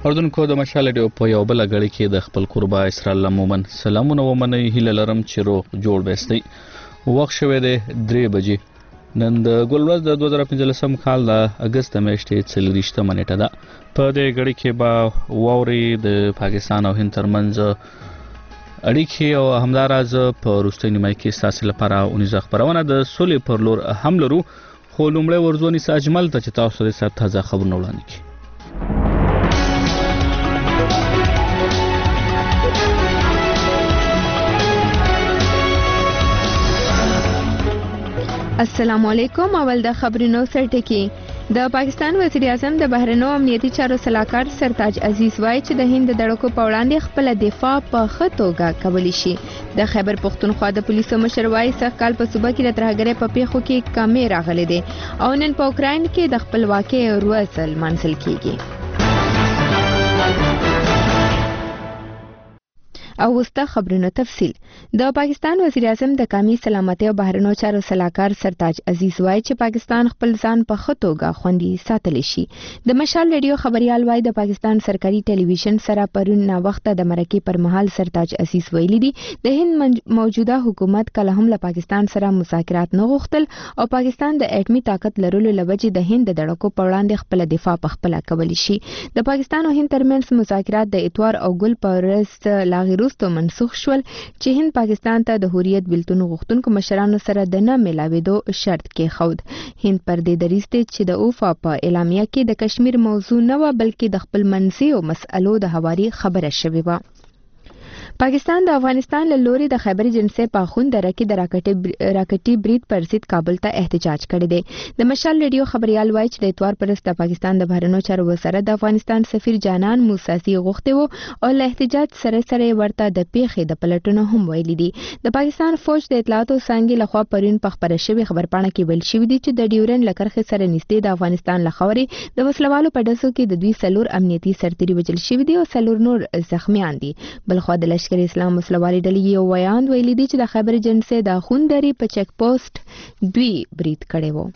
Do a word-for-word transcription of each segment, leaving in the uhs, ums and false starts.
اردوونکو د مشال ریډیو په یو بل غړي کې د خپل قربا اسرائیل مومن سلامونه ومني هیله لرم چې روغ جوړ بهستي وخت شوه د درې بجې نن د ګلورز د دوه زره پنځلسم کال د اگست میاشتې څلورویشتمه نیټه ده په دې غړي کې به ووري د پاکستان او هند ترمنځ اړیکې او همداراز په روستي نیمه کې ساسي لپاره اونیزه خبرونه د سولې پر لور هم لرو خو لومړی ورځونی ساجمل ته چې تاسو لري تازه خبرونه وړاندې کړئ. السلام علیکم. اول د خبرونو سرټکی د پاکستان وزیر اعظم د بهرنیو امنیتي چارو سلاکار سرتاج عزیز وایي چې د هند د دړکو په وړاندې خپل دفاع په ښه توګه کولی شي. د خیبر پختونخوا د پولیسو مشر وایي سږ کال په صوبه کې د ترهګرۍ په پیښو کې کمې راغلي دي او نن په اوکراین کې د خپلواکۍ ورځ لمانځل کیږي. او وسته خبرونه تفصیل. د پاکستان وزیر اعظم د قومي سلامتۍ او بهرنیو چارو سلاکار سرتاج عزیز وایي چې پاکستان خپل ځان په ښه توګه خوندي ساتلی شي. د مشال ریډیو خبريال وایي د پاکستان سرکاري ټلویزیون سره پرون نا وخته د مرکې پر مهال سرتاج عزیز ویلي دي د هند موجوده حکومت کله هم له پاکستان سره مذاکرات نه غوښتل او پاکستان د اټمي طاقت لرلو لوجې د هند د دړکو په وړاندې خپل دفاع په خپل کولی شي. د پاکستان او هند ترمنځ مذاکرات د اتوار او ګل په ورځ لاغیرو تو منسوخ شول چې هند پاکستان ته د حریت بلتون غوښتونکو مشرانو سره د نه ملاوېدو شرط کې خود. هند پر دې دریځ دی چې د اوفا په اعلامیه کې د کشمیر موضوع نه و بلکې د خپل منځي او مسألو د هواري خبره شوې و. پاکستان د افغانستان له لوري د خیبر جنسي پاخوند درکې د راکټي راکټي برید پر ضد کابل ته احتجاج کړی دی. د مشال ریډیو خبريال وایي چې د اتوار پر ورځ د پاکستان د بهرنیو چارو وزارت د افغانستان سفیر جانان موساسي غوښتي وو او له احتجاج سره سره ورته د پیښې د پلټونو هم ویلي دي. د پاکستان فوج د اطلاعاتو څانګې لخوا پرون په خبره شوی خبرپاڼه کې ویل شوی دی چې د ډیورن لکرخې سره نږدې د افغانستان لخوا د وسلوالو په ډزو کې د دوی سلور امنیتي سرتیري وژل شوي دي او سلور نور زخمیان دي. بلخوا د لشکر اسلام وسلوالي ډلې یو ویان ویلي دي چې د خیبر جنسي د خوندري په چک پوسټ دوی برید کړی وو.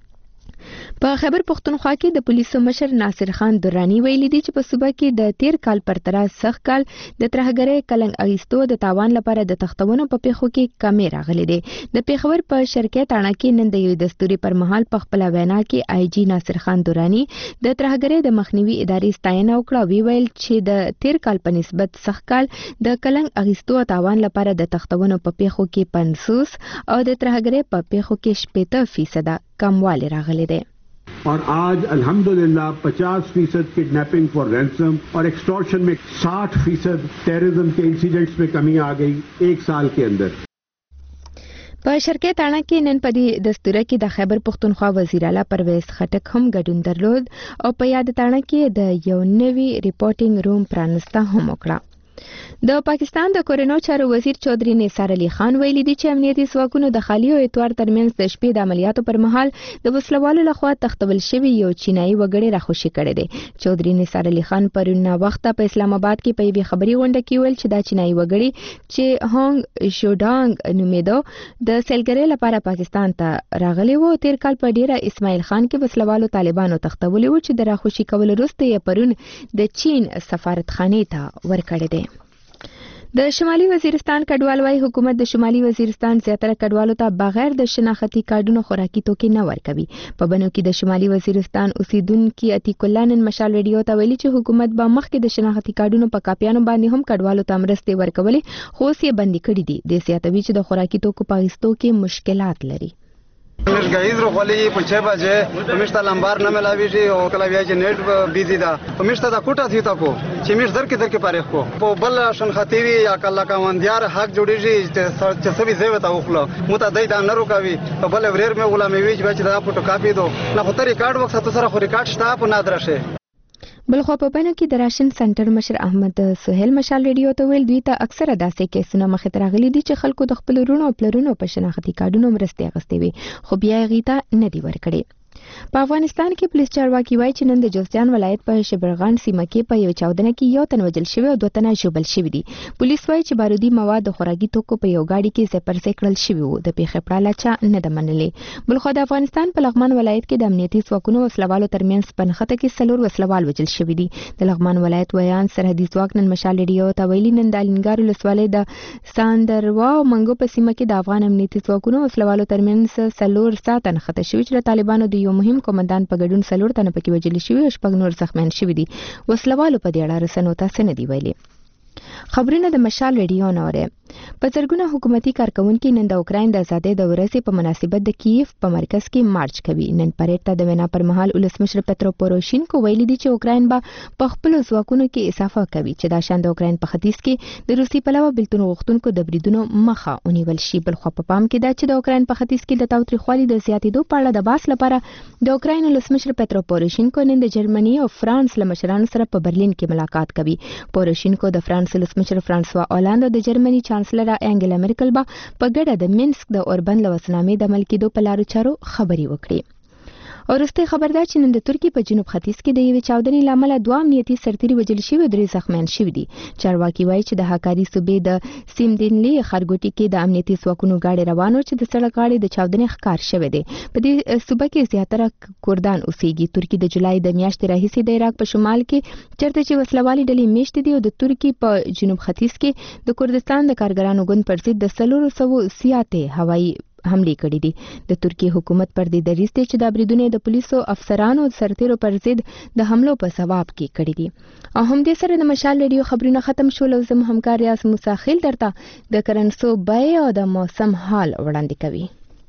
په خیبر پختونخوا کې د پولیسو مشر ناصر خان درانی ویلي دي چې په صوبه کې د تیر کال پر تراز سخت کال د ترهګرۍ کلنګ اغیستو د تاوان لپاره د تختونو په پیښو کې کمې راغلي دي. د پیښور په شرکیه تاڼه کې نن د یوې دستوري پر مهال په خپل وینا کې آی جی ناصر خان درانی د ترهګرۍ د مخنیوي ادارې ستاینه وکړه. وی ویل چې د تیر کال په نسبت سخت کال د کلنګ اغیستو تاوان لپاره د تختونو په پیښو کې پنځوس او د ترهګرۍ په پیښو کې شپږ فیصد کموالی راغلی دی. और आज अल्हम्दुलिल्लाह पचास फीसद किडनैपिंग फॉर रैंसम और एक्सटॉर्शन में साठ फीसद टेररिज्म के इंसिडेंट्स में कमी आ गई एक साल के अंदर. په شرکیه تاڼه کې نن په دې دستوره کې د خیبر پختونخوا وزیر اعلی پرویز خټک هم ګډون درلود او په یاد تاڼه کې د یو نوي ریپورټینګ روم پرانسته هم وکړه. د پاکستان د کورونو چارو وزیر چودري نثار علي خان ویلي دي چې امنیتي ځواکونو د خالي او اتوار ترمنځ د شپې د عملیاتو پر مهال د وسلوالو لخوا تختول شوی یو چینایي وګړی راخوشي کړی دی. چودري نثار علي خان پرون وخت په اسلام آباد کې په یوه خبري غونډه کې ویل چې دا چینایي وګړی چې هونګ شوډانګ نومیدو د سیلګرۍ لپاره پاکستان ته راغلی وو. تیر کال په ډیره اسماعیل خان کې وسلوالو طالبانو تختولي وو چې د راخوشي کول وروسته یې پرون د چین سفارتخانې ته ورکړی دی. د شمالي وزیرستان کډوال وايي حکومت د شمالي وزیرستان زیاتره کډوالو ته بغیر د شناختی کارډونو خوراکي توکي نه ورکوي. په بنو کې د شمالي وزیرستان اوسیدونکو عتیق الله نن مشال ریډیو ته ویلي چې حکومت به مخکې د شناختی کارډونو په کاپیانو باندې هم کډوالو ته مرستې ورکولې خو اوس یې بندي کړي دي. د سیاتوي چې د خوراکي توکو په اخیستو کې مشکلات لري. مش گایز رو خالی پچه بجه پمیشتا لمبار نمیلاویجی او کلا ویاج نیټ بیزی دا پمیشتا دا کوټا تھی تا کو چې مش در کې در کې پاره کو په بل شن خطیوی یا کلا کا وندیار حق جوړیږي چې سبي زیو تا وخلو متا دای دا نه روکاوي په بل وریر مې غلامي ویج بچ دا فوټو کاپی دو نه خو تر ریکارډ وخت تو سره خو ریکارډ شتا په نادرشه. بلخوا په بنو کې د راشن سنټر مشر احمد سهیل مشال ریډیو ته ویل دوی ته اکثره داسې کیسونه مخې ته راغلي دي چې خلکو د خپل ورونو او پلرونو په شناختی کارډونو مرستې اخیستې وي خو بیا یې غیته نه دی ورکړي. په افغانستان کې پولیس چارواکي وایي چې نن د جوزجان ولایت په شبرغان سیمه کې په یو چاودنه کې یو تن وژل شوی او دوه تنه ژوبل شوي دي. پولیس وایي چې بارودي مواد د خوراکي توکو په یو ګاډي کې ځای پر ځای کړل شوي وو. د پیښې په اړه چا نه ده منلې. بلخو د افغانستان په لغمان ولایت کې د امنیتي ځواکونو وسلوالو ترمنځ په نښته کې څلور وسلوال وژل شوي دي. د لغمان ولایت ویان سرحدي ځواک نن مشال ریډیو ته ویلي نن د الینګار ولسوالۍ د ساندروا او منګو په سیمه کې د افغان امنیتي ځواکونو وسلوالو ترمنځ څلور ساعته نښته شوي چې د طالبانو د یو مهم قومندان په ګډون څلور تنه پکې وژل شوي او شپږ نور زخمیان شوي دي. وسلوالو په دې اړه رسنیو ته څه نه دي ویلي. خبرونه د مشال ریډیو نه اورئ. په زرګونه حکومتي کارکونکي نن د اوکراین د ازادۍ د ورځې په مناسبت د کیف په مرکز کې مارچ کوي. نن پریډ ته د وینا پر مهال ولسمشر پترو پوروشینکو ویلي دي چې اوکراین به په خپل ځواکونو کې اضافه کوي چې دا شان د اوکراین په ختیځ کې د روسي پلوه بېلتون غوښتونکو د بریدونو مخه ونیول شي. بل خو په پام کې ده چې د اوکراین په ختیځ کې د تاوتریخوالي د زیاتېدو په اړه د بحث لپاره د اوکراین ولسمشر پترو پوروشینکو نن د جرمني او فرانس له مشرانو سره په برلین کې ملاقات کوي. پوروشینکو د فرانس ولسمشر فرانسوا اولاند او د جرمني چانسلر انګلا مرکل به په ګډه د مینسک د اوربند له وسنامې د عمل کېدو په لارو چارو خبرې وکړي. ورسته خبردار چې نن د ترکیې په جنوب ختیځ کې د یوې چاودنې له امله دوه امنیتي سرتیري وژل شوي او درې زخمیان شوي دي. چارواکي وایي چې د هاکاري صوبې د سیمدینلي ښارګوټي کې د امنیتي ځواکونو غاړې روان و چې د سړک غاړې د چاودنې ښکار شوی دی. په دې صوبه کې زیاتره کردان اوسېږي. ترکیې د جولای د میاشتې راهیسې د عراق په شمال کې چېرته چې وسلوالې ډلې میشتې دي او د ترکیې په جنوب ختیځ کې د کردستان د کارګرانو ګوند پر ضد د څلورو سوو زیاتې هوایي حملې کړې دي. د ترکیې حکومت پر دې دریځ دی چې دا بریدونه د پولیسو افسرانو او سرتیرو پر ضد د حملو په ثواب کې کړي دي. او همدې سره د مشال ریډیو خبرونه ختم شول او زموږ همکار ریاض موسی خیل درته د کرنسو بیې او د موسم حال وړاندې کوي.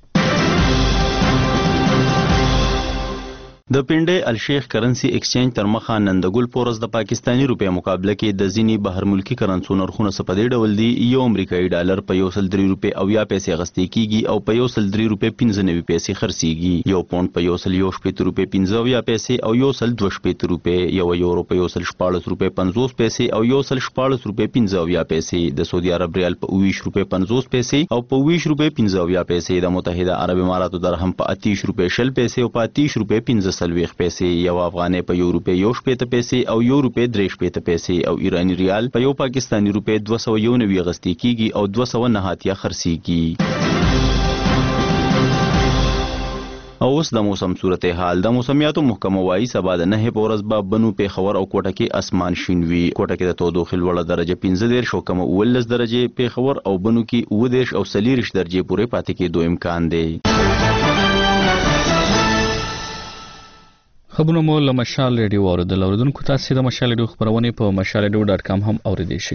د پنډۍ الشیخ کرنسی ایکسچینج تر مخه نن د ګل پورس د پاکستانی روپیا مقابله کې د ځینی بهر ملکی کرنسو نرخونه څه په دې ډول دي. یو امریکایي ډالر په یو سل درې روپۍ او یا پیسې اخیستل کیږي او په یو سل درې روپۍ پنځه نوي پیسې خرڅیږي. یو پونډ په یو سل یو شپېته روپۍ پنځه اویا پیسې او یو سل دوه شپېته روپۍ. یو یورو په یو سل شپاړس روپۍ پنځوس پیسې او یو سل شپاړس روپۍ پنځه اویا پیسې. د سعودي عرب ریال په اویش روپۍ پنځوس پیسې او په اویش روپۍ پنځه اویا پیسې. د متحده عرب اماراتو درهم په اتیش روپۍ شل پیسې او په اتیش روپۍ پنځه څلوېښت پیسې. یو افغانۍ په یو روپۍ یو شپېته پیسې او یو روپۍ درې شپېته پیسې او ایرانی ریال په یو پاکستانی روپۍ دوه سوه یو نوي اخیستل کیږي او دوه سوه نه اتیا خرڅیږي. او اوس د موسم صورتحال. د موسمیاتو محکمه وایي سبا د نهه په ورځ به بنو پیښور او کوټه کې اسمان شین وي. کوټه کې د تودوخې لوړه درجه پنځه دېرش او کمه اوولس درجې، پیښور او بنو کې اووه دېرش او څلېرویشت درجې پورې پاتې کېدو امکان دی. خبرونه مو له مشال ریډیو اوریدل. اوریدونکو تاسو د مشال ریډیو خبرونه په مشال ریډیو ډاټ کام هم اوریدئ شئ.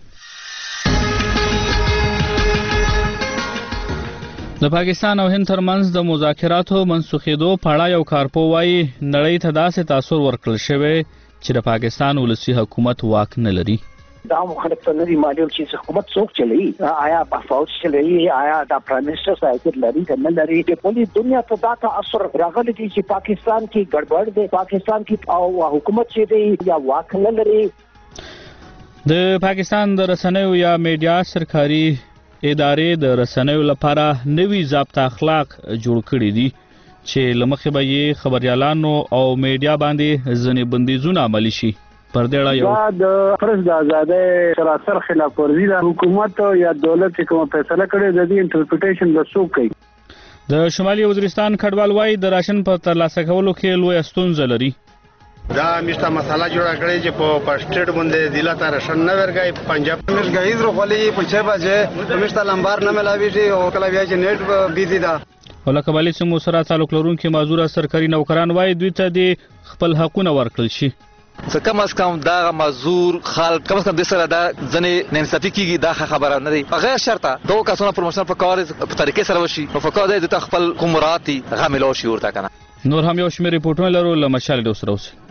د پاکستان او هند ترمنځ د مذاکراتو منسوخېدو په اړه یو کارپو وایي نړۍ ته داسې تاثر ورکړل شوی چې د پاکستان ولسی حکومت واک نه لري. دا مخالف ته لري معلوم چې حکومت څوک چلوي، آیا فوج چلوي، آیا دا پرایم منسٹر صاحب لري کنه لري. د پوری دنیا ته دا تاثر راغلی دی چې پاکستان کې ګډوډ دی، پاکستان کې او حکومت چې دی یا واک نه لري. د پاکستان د رسنیو یا میډیا سرکاري ادارې د رسنیو لپاره نوي ضابطه اخلاق جوړ کړي دي چې لمخې به یې خبريالانو او میډیا باندې ځنې بندیزونه عملي شي. پر دې اړه یو د پرس د آزادۍ سراسر خلاف ورزي د حکومت یا دولت کوم فیصله کړي د دې انټرپریټیشن د څوک کوي. د شمالي وزیرستان کډوال وایي د راشن په ترلاسه کولو کې لوی ستونزه لري. دا میشته مساله جوړه کړې چې په پاسټیټ باندې ضلع ته راشن نه ورګای. پنجاب مش غیز رو خلی په چه بجې میشته لمبار نه ملاويږي او کله بیا چې نیټ بیزی دا. ولکبالي سمو سره تعلق لرونکي معذور سرکاري نوکران وایي دوی ته د خپل حقونه ورکړل شي. څه کم از کم دا معذور خلک کم از کم د سره دا ځنې ننصافي کیږي، دا خبره نه دی. غیر شرطه دوه کسونه پروموشن په کار په طریقې سره وشي او په کار د خپل کومراتي غاملو شي ورته کنه. نور هم یو شمېر ریپورټونه لرو له مشال ډو سره اوسئ.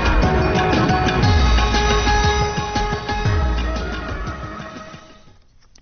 او زه خپل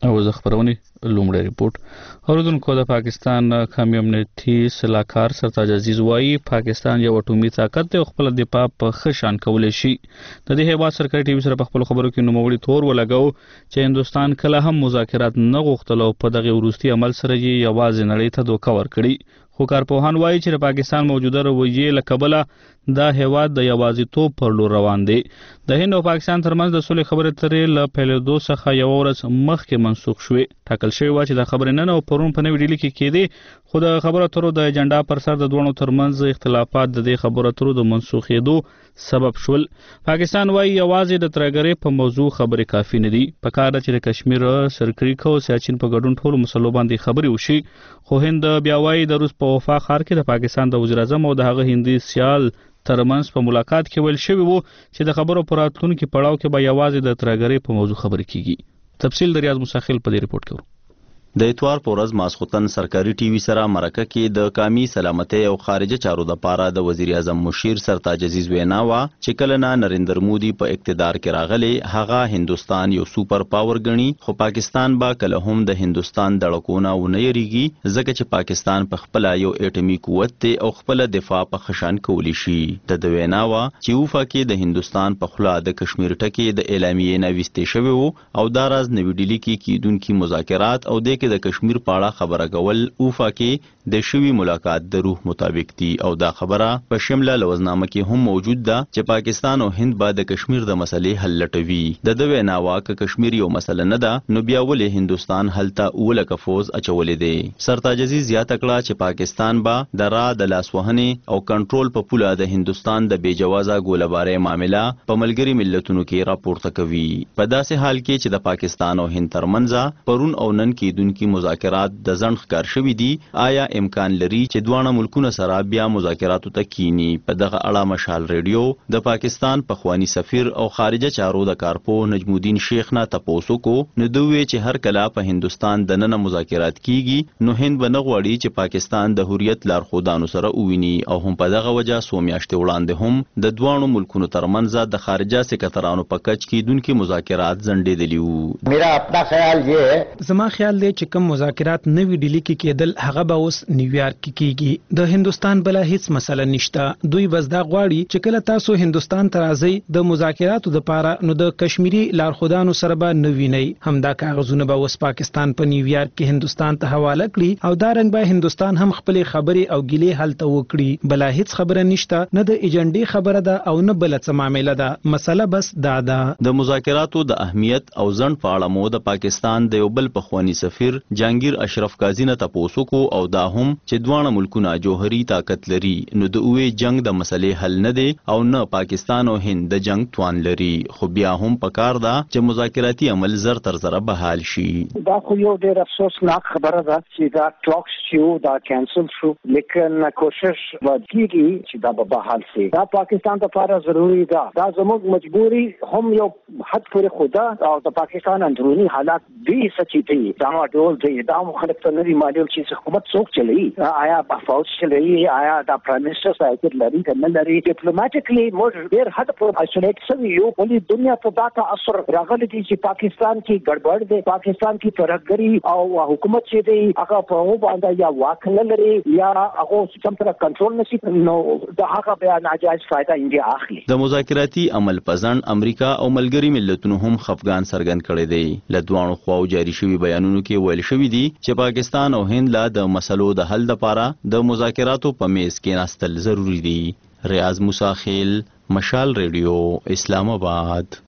خبرونه لومړی ریپورت اوردونکو د پاکستان قومي امنیتي سلاکار سرتاج عزیز وایي پاکستان یو اټومي طاقت دی او خپل دفاع په ښه شان کولی شي د دې هیواد سرکاري ټي وي سره په خپل خبرو کې نوموړي تور ولګاو چې هندستان کله هم مذاکرات نه غوښتل او په دغه وروستي عمل سره یې یوازې نړۍ ته دوکه ورکړي خو کارپوهان وایي چې د پاکستان موجوده رویې له کبله دا هیواد د یوازیتوب پر لور روان دی د هند او پاکستان ترمنځ د صلح خبرې ترې له پیلېدو څخه یو ورځ مخکې منسوخ شوې ټاکل شوی و چې د خبرې نن او پرون په نوې ډیلي کې کېدې خو د خبرو اترو د ایجنډا پر سر د دوه ترمنځ اختلافات د دې خبرو اترو د منسوخېدو سبب شول پاکستان وایي یوازې د ترګرې په موضوع خبرې کافي نه دي په کار ده چې د کشمیر سرکریکو سیاچین په ګډون ټولو مسلو باندې خبرې وشي خو هند بیا وایي د روس په وفا ښار کې د پاکستان د وزیر اعظم او د هغه هندي سیال ترمنځ په ملاقات کې ویل شوی وو چې د خبرو پر راتلونکي پړاو کې به یوازې د ترګرې په موضوع خبرې کیږي تفصیل د ریاض مساخیل په دې ریپورت کې د اتوار په ورځ ماسخوتن سرکاري ټي وي سره مرکه کې د قومي سلامتۍ او خارجه چارو د پاره د وزیر اعظم مشیر سرتاج عزیز وینا وا چې کله نه نریندر مودي په اقتدار کې راغلي هغه هندستان یو سوپر پاور ګڼي خو پاکستان با کله هم د هندستان دړکونه ونه یریږي ځکه چې پاکستان په خپل یو اټومي قوت ته او خپل دفاع په خشان کولی شي د د وینا وا چې وفا کې د هندستان په خلا د کشمیر ټکی د اعلامیې نه وسته شوی او دا راز نوې ډیلی کې کیدونکو مذاکرات او د د کشمیر په اړه خبره کول اوفا کې د شوی ملاقات د روح مطابق دي او دا خبره په شمله لوزنامه کې هم موجود ده چې پاکستان او هند به د کشمیر د مسلې حل لټوي د د ویناوا ک کشمیر یو مسله نه ده نو بیا ولې هندستان هلته اولک فوز اچولې دي سرتاج عزیز زیاته کړه چې پاکستان به د را د لاسوهنې او کنټرول په پوله د هندستان د بیجوازه ګولبارې معاملې په ملګری ملتونو کې راپورته کوي په داسې حال کې چې د پاکستان او هند ترمنځ پرون او نن کې کی مذاکرات د ځنډ ښکار شوي دي آیا امکان لري چې دواړه ملکونه سره بیا مذاکراتو ته کینی په دغه اړه مشال ریډیو د پاکستان پخوانی سفیر او خارجه چارو د کارپو نجم الدین شیخ نه تپوسو کو نو دوی چې هر کله په هندستان د نن مذاکرات کیږي نو هند به نه غواړي چې پاکستان د حریت لارښودانو سره وویني او هم په دغه وجه څو میاشتې وړاندې هم د دواړو ملکونو ترمنځ د خارجه سکرټرانو په کچ کې دونکو مذاکرات ځنډېدلي وو میرا خپل خیال یې زما خیال دی چې کوم مذاکرات نوې ډیلی کې کېدل هغه به اوس نیویارک کې کیږي د هندستان بل هیڅ مسله نشته دوی بس دا غواړي چې کله تاسو هندستان ته راځي د مذاکراتو لپاره نو د کشمیری لارښودانو سره به نویني همدا کاغذونه به اوس پاکستان په نیویارک کې هندستان ته حواله کړي او دا رنګ به هندستان هم خپل خبرې او ګیلې حل وکړي بل هیڅ خبره نشته نه د ایجنډي خبره ده او نه بل څه معاملې ده مسله بس دا ده د مذاکراتو د اهمیت او ځنډ په اړه مو د پاکستان د یو بل پخوانی سفیر جهانگیر اشرف قاضی نه تاسو کو او دا هم چې دوه ملکونه جوهري طاقت لري نو د اوې جنگ د مسلې حل نه دی او نه پاکستان او هند د جنگ توان لري خو بیا هم پکار ده چې مذاکراتي عمل زر تر زر بحال شي دا خو یو ډېر افسوسناک خبره ده چې دا ټاکس چې دا کینسل شو لیکن کوشش وکړي چې دا به بحال شي دا پاکستان لپاره ضروری ده دا زموږ مجبوری هم یو حد پورې خدا او د پاکستان اندرونی حالات دي سچي دي دا ډول دی دا مخالف ته نری ماډل چې حکومت څوک چلی آیا فوج چلی آیا دا پرایم منسٹر سایت لري کنه لري ډیپلوماټیکلی موږ ډیر حد پر آیسولیټ شوی یو ولې دنیا ته دا تاثر راغلی دی چې پاکستان کې ګډوډ دی پاکستان کې ترګری او حکومت چې دی هغه په و باندې یا واکله لري یا هغه سم تر کنټرول نشي نو دا هغه بیا ناجایز فائدہ انډیا اخلي د مذاکراتي عمل پزن امریکا او ملګری ملتونو هم خفګان سرګن کړي دی لدوانو خواو جاری شوی بیانونو کې ویل شوی دی چې پاکستان او هند لا د مسلو د حل لپاره د مذاکراتو په میز کې ناستل ضروری دي ریاض مساخیل مشال ریډیو اسلام آباد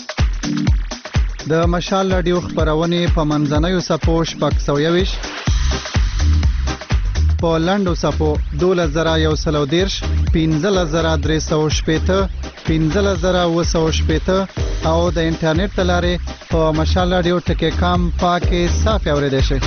د مشال ریډیو خبرونه په منځنوي سپو شپږ سوه یویش په لاندو سپو دولس زره یو سل او دیرش پنځلس زره درې سوه شپېته پنځلس زره اوه سوه شپېته او د انټرنیټ له لارې په مشال ریډیو ټکی کام پاکې صافي اورېدای شئ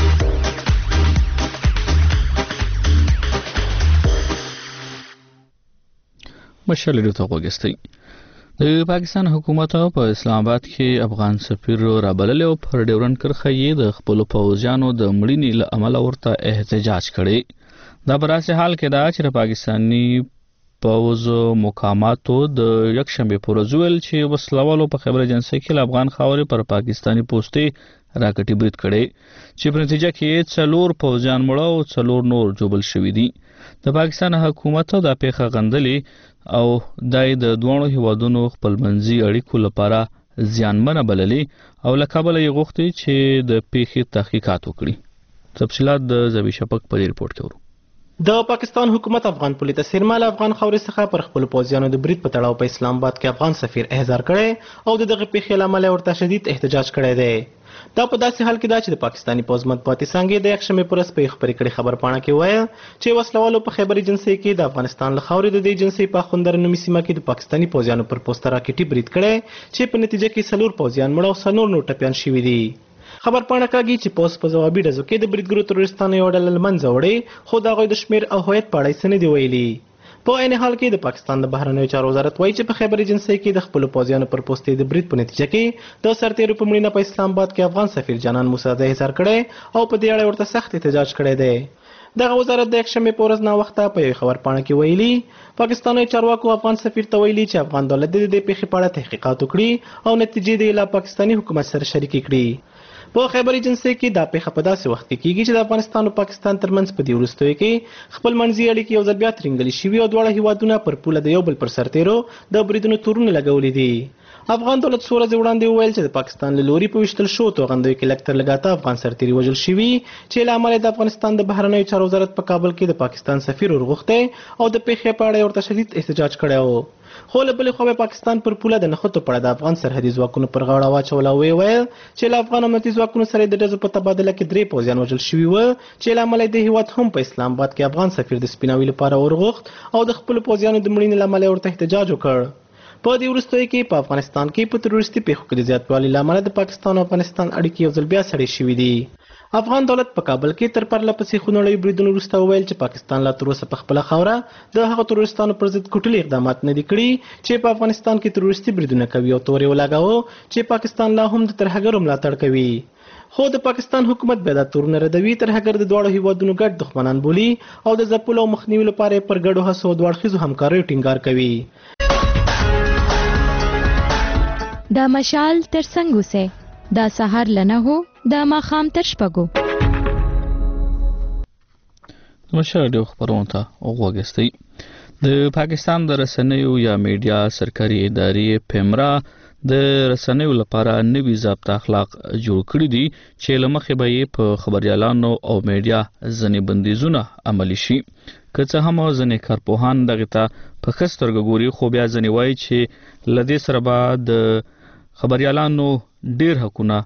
مشال ریډیو ته وګورئ د پاکستان حکومت په اسلام آباد کې افغان سفیر رابلل او پر ډیورن کرخه یې د خپل پوځیانو د مړینې له امله ورته احتجاج کړي دا براسه حال کې دا چې پاکستانی پوز مقاماتو د یکشنبه پر ورځ ویل چې وسلوالو په خبر ایجنسی کې افغان خاورې پر پاکستانی پوسټي راکټي برید کړي چې په نتیجه کې څلور پوځیان مړه او څلور نور جوبل شوي دي. د پاکستان حکومت د پیښه غندلې او دای د دوه هیوادونو خپلمنځي اړیکو لپاره زیانمنه بللې او له کابل یې غوښتي چې د پیښې تحقیقات وکړي. تفصیلات د زبی شپک په ریپورت کې ورو. د پاکستان حکومت افغان پولیس سرمال افغان خوري څخه پر خپل پوځیانو د برید په تړاو په اسلام آباد کې افغان سفیر احضار کړي او دغه پیښې لامل ورته شدید احتجاج کړی دی. دا په داسې حال کې دا چې د پاکستاني پوځ مطبوعاتي څانګې د یکشنبې پر ورځ په خبرې کړي خبر پاڼه کې وایي چې وسلوالو په خیبر ایجنسي کې د افغانستان له خاورې د دې ایجنسي په خوندر نومي سیمه کې د پاکستاني پوځیانو پر پوسټ راکټي برید کړي چې په نتیجه کې څلور پوځیان مړه او څلور نور ټپیان شوي دي. خبر پاڼه کوي چې پوس په ځوابي ډزو کې د بریدګرو تروریستانو یو ډله له منځه وړي خو د هغوی د شمېر او هویت په اړه یې څه نه دي ویلي. په عین حال کې د پاکستان د بهرنیو چارو وزارت وایي چې په خیبر ایجنسي کې د خپلو پوځیانو پر پوستې د برید په نتیجه کې د سرتیرو په مړینه په اسلام آباد کې افغان سفیر جانان موسی د احضار کړی او په دې اړه ورته سخت احتجاج کړی دی. دغه وزارت د یکشنبې په ورځ ناوخته په یوې خبر پاڼه کې ویلي پاکستاني چارواکو افغان سفیر ته ویلي چې افغان دولت د دې پیښې په اړه تحقیقات وکړي او نتیجې د له پاکستاني حکومت سره شریکې کړي. په خیبر ایجنسي کې دا پیښه په داسې وخت کې کیږي چې د افغانستان او پاکستان ترمنځ په دې وروستیو کې خپل منځي اړیکې یو ځل بیا ترنګلې شوي او دواړه هیوادونه پر پوله د یو بل پر سرتیرو د بریدونو تورونه لګولي دي. افغان دولت څو ورځې وړاندې وویل چې د پاکستان له لوري په ویشتل شوو توغندیو کې لږ تر لږه اته افغان سرتیري وژل شوي چې له امله د افغانستان د بهرنیو چارو وزارت په کابل کې د پاکستان سفیر ورغوښتی او د پیښې په اړه ورته شدید احتجاج کړی و. خو له بلې خوا پاکستان پر پوله د نښتو په اړه د افغان سرحدي ځواکونو پر غاړه واچول او ویل چې له افغان امنیتي ځواکونو سره د ډزو په تبادله کې درې پوځیان وژل شوي وو چې له امله د هیواد هم په اسلام آباد کې افغان سفیر د سپیناوي لپاره ورغوښت او د خپلو پوځیانو د مړینې له امله ورته احتجاج وکړ. په دې وروستیو کې په افغانستان کې په تروریستي پیښو کې د زیاتوالي له امله د پاکستان او افغانستان اړیکې یو ځل بیا سړې شوي دي. افغان دولت په کابل کې تر پرله پسې خونړیو بریدونو وروسته وویل چې پاکستان لا تر اوسه په خپله خاوره د هغو تروریستانو پر ضد کوټلي اقدامات نه دي کړي چې په افغانستان کې تروریستي بریدونه کوي او تور یې ولګاوه چې پاکستان لا هم د ترهګرو ملاتړ کوي. خو د پاکستان حکومت بیا دا تورونه ردوي ترهګر د دواړو هیوادونو ګډ دښمنان بولي او د ځپلو او مخنیوي لپاره پر ګډو هڅو او دوه اړخیزو همکاریو ټینګار کوي. دا مشال تر څنګ اوسه دا سهار لنه هو دا ماښام تر شپږو. مشال ډیو خبرونه ته وګورئ. د پاکستان د رسنیو یا میډیا سرکاري ادارې پیمرا د رسنیو لپاره نوي ضابطه اخلاق جوړ کړي دي چې لمخې به یې په خبريالانو او میډیا ځنې بندیزونه عملي شي. که څه هم ځنې کارپوهان دغه ته په ښه سترګه ګوري خو بیا ځنې وایي چې له دې سره به د خبريالانو ډېر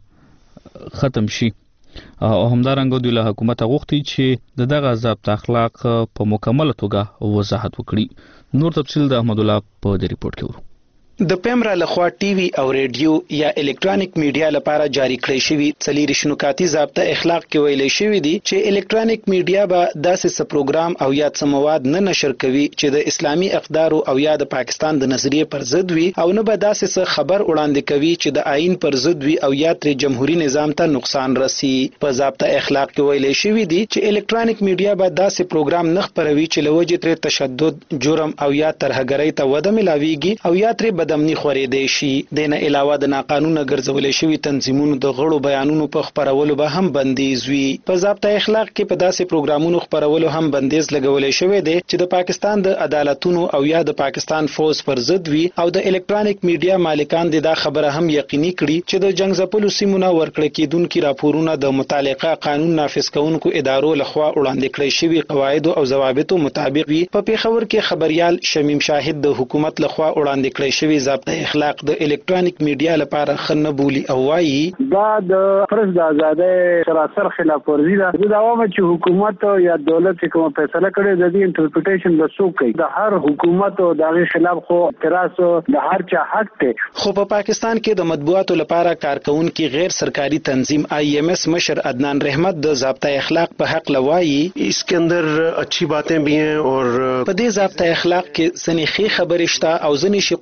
حقونه ختم شي او همدارنګه دوی له حکومت غوښتي چې د دغه ضابطه اخلاق په مکمله توګه وضاحت وکړي. نور تفصیل د احمد الله په دې ریپورت کې ورو. د پیمرا لخوا ټي وي او ریډیو یا الکترونیک میډیا لپاره جاری کړی شوی څلیر شنوکاتی ضابطه اخلاق کې ویلي شوی دی چې الکترونیک میډیا به داسې څه پروګرام او یا څه مواد نه نشر کوي چې د اسلامي اقدارو او یا د پاکستان د نظریې پر ضد وي او نه به داسې څه خبر وړاندې کوي چې د آئین پر ضد وي او یا تر جمهوریت نظام ته نقصان رسي. په ضابطه اخلاق کې ویلي شوی دی چې الکترونیک میډیا به داسې پروګرام نه خپروي چې لوجې تر تشدد، جرم او یا ترهګرۍ ته وده ملاويږي او یا تر بدامني خورېدې شي. دنه علاوه د ناقانونه ګرځولې شوی تنظیمونو د غړو بیانونو په خبرولو به هم بندیز وي. په ضابطه اخلاق کې په داسې پروګرامونو خبرولو هم بندیز لګولې شوی دی چې د پاکستان د عدالتونو او یا د پاکستان فوز پر ضد وي او د الکترونیک میډیا مالکان د دا خبره هم یقیني کړي چې د جنگ ځپلو سیمونه ورکړه کېدونکو راپورونه د متعلقه قانون نافذ کوونکو ادارو لخوا وړاندې کړی شوی قواعد او ضوابطو مطابق وي. په پیښور کې خبريال شمیم شاهد د حکومت لخوا وړاندې کړی شوی ضابطه اخلاق د الکترونیک میډیا لپاره خنه بولی او وایي دا د پرس د آزادۍ سراسر خلاف ورزي ده. د عوامو چې حکومت یا دولت کوم فیصله کړي د دې انټرپریټیشن به څوک کوي. د هر حکومت او د خلاف خو اعتراض د هر چا حق دی. خو په پاکستان کې د مطبوعاتو لپاره کارکونکو غیر سرکاري تنظیم آئی ایم ایس مشر عدنان رحمت د ضابطه اخلاق په حق لوایي اس کے اندر اچھی باتیں بھی ہیں اور په دې ضابطه اخلاق کې ځنې ښې خبرې شته او ځنې شقونه پکې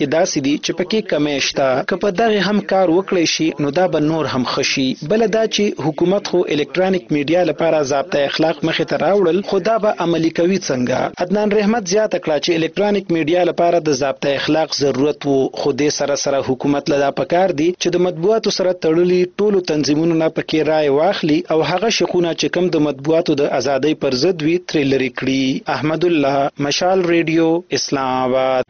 کې داسې دي چې پکې کمې شته که په دغه هم کار وکړي شي نو دا به نور هم خشي. بل دا چې حکومت خو الکترونیک میډیا لپاره ضابطه اخلاق مخې ته راوړل خو دا به عملي کوي څنګه؟ عدنان رحمت زیاته کړه چې الکترونیک میډیا لپاره د ضابطه اخلاق ضرورت وو خو د سره سره حکومت له پکار دي چې د مطبوعاتو سره تړلي ټولو تنظیمونو نه پکې رائے واخلي او هغه شقونه چې کوم د مطبوعاتو د ازادۍ پر ضد وي ترې لرې کړي. احمد الله، مشال ریډیو، اسلام آباد.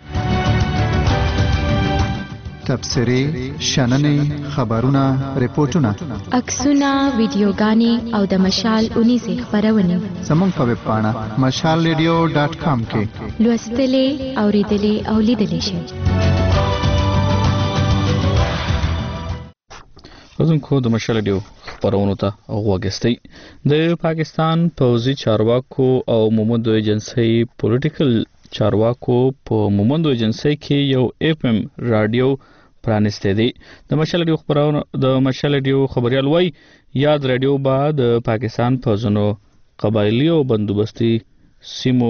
تبصرې، شننې، خبرونه، ریپورتونه، عکسونه، ویډیوګانې او د مشال اونیزې خبرونه زموږ په ویب پاڼه مشال ریډیو ډاټ کام کې لوستلې، اوریدلې او لیدلې شئ. اوسنکو د مشال ډیو خبرونو ته غوږستئ. د پاکستان پوځي چارواکو او مومندو ایجنسی پولیټیکل چارواکو په مومندو ایجنسی کې یو اف ام رادیو پرانسته دی. د مشال ډیو خبرونو د مشال ډیو خبريال وای یاد رادیو با د پاکستان پوځونو قبایلی او بندوبستي سیمو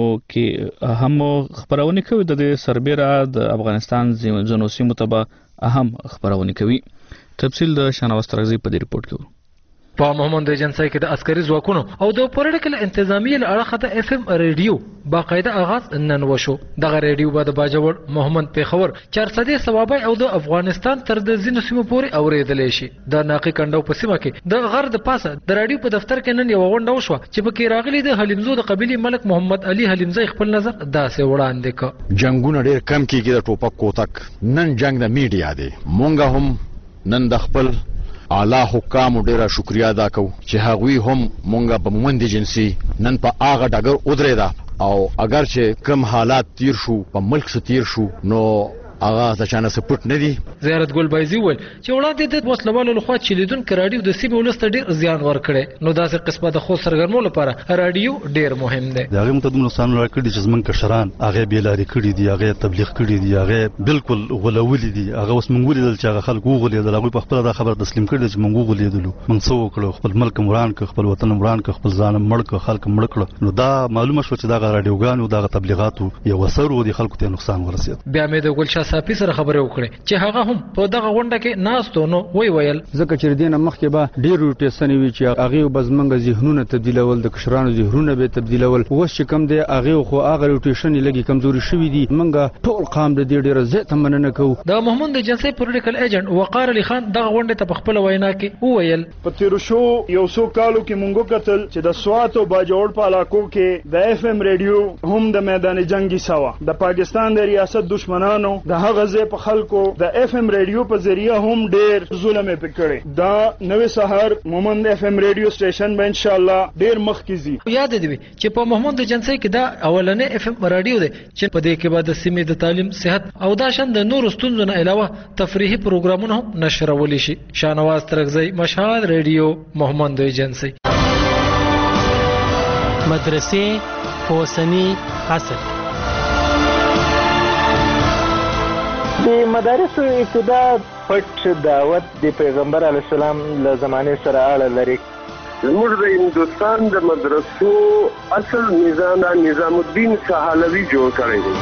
کې اهم خبرونه کوي. د سربېره د افغانستان ځینو سیمو ته اهم خبرونه کوي. تفصیل د شانواز ترغزی په دې رپورت کې ورو. په محمد ایجنسی کې د عسکري ځواکونو او د پولیټیکل انتظامیې له اړخه د اف ام ریډیو باقاعده آغاز نن وشو. دغه ریډیو به د باجوړ، محمد پیښور، چارسدې ثوابای او د افغانستان تر د ځینو سیمو پورې اوریدلې شي. د ناقي کنډو په سیمه کې د غر د پاسه د ریډیو په دفتر کې نن یو غونډه وشوه چې پکې راغلي د حلیمزو د قبيلې ملک محمد علي حلیمزی خپل نظر داسې وړاندې کړ. جنگونه ډېر کم کیږي د ټوپک کوتک، نن جنگ د میډیا دی. مونږ هم نن د خپل اعلی حکام ډیره شکریا ادا کوو چې هغوی هم مونږه په مومند ایجنسی نن په هغه ډګر ودرېده او اگر چې کم حالات تیر شو په ملک څخه تیر شو نو هغه د چانه سپورت نه دی. زیارت ګل بایزي ول چې وړاندې د وسلوالو لخوا چې لیدونکو رادیو د سیمې ولست ډیر زیان ورکړي نو داسې قسمه د خو سرګرمو لپاره رادیو ډیر مهم دی. دا هغه متدوم نقصان ورکړي چې زمونږ کشران هغه بیلاری کړي دي، هغه تبلیغ کړي دي، هغه بالکل غولولي دي. هغه اوس مونږ ولیدل چې هغه خلک وغولېدل، هغه په خپل دا خبر تسلیم کړي چې مونږ وغولېدلو. مونږ څه وکړو؟ خپل ملک مران ک خپل وطن مران ک خپل ځان مړ ک خلک مړ کړ. نو دا معلومه شو چې دا رادیوګانو دا تبلیغاتو یو وسر و دي خلکو ته نقصان ورسید. بیا مې د ګل شاه صافي سره خبره وکړه چې هغه هم په دغه غونډه کې ناستو نو وی ویل ځکه چې دینه مخکې به ډیر روټیشن وی چې هغه بزمنګ ذهنونه تبدیلول، د کشرانو ذهنونه به تبدیلول. اوس چې کم دی هغه خو هغه روټیشن لګي کمزوري شوی دي. منګه ټول قام د دې ډیره زیات مننه کوو. د محمد ایجنسی پولیټیکل ایجنټ وقار علي خان دغه غونډه ته په خپل وینا کې وویل په تیر شو یو څو کالو کې مونږ کتل چې د سوات او باجوړ په علاقو کې د اف ام ریډیو هم د میدان جنگي سوا د پاکستان د ریاست دشمنانو د هغه ځای په خلکو د اف ام ریډیو په ذریعہ هم ډیر ظلم یې پکړي. دا نوې سحر مومند اف ام ریډیو سټیشن به ان شاء الله ډیر مخکې ځي. یاد دی چې په محمد ایجنسی کې دا اولنې اف ام رادیو دی چې په دې کې به د سیمې د تعلیم، صحت او دا شان د نورو ستونزو نه علاوه تفریحي پروګرامونه هم نشرول شي. شانواز ترغزی، مشال ریډیو، محمد ایجنسی. مدرسې اوسنی عصر د مدارسو ابتدا پټ دعوت د پیغمبر علی السلام له زمانه سره اړه لري. زموږ د هندوستان د مدرسو اصل نظام نظام الدین سهالوی جوړ کړی دی.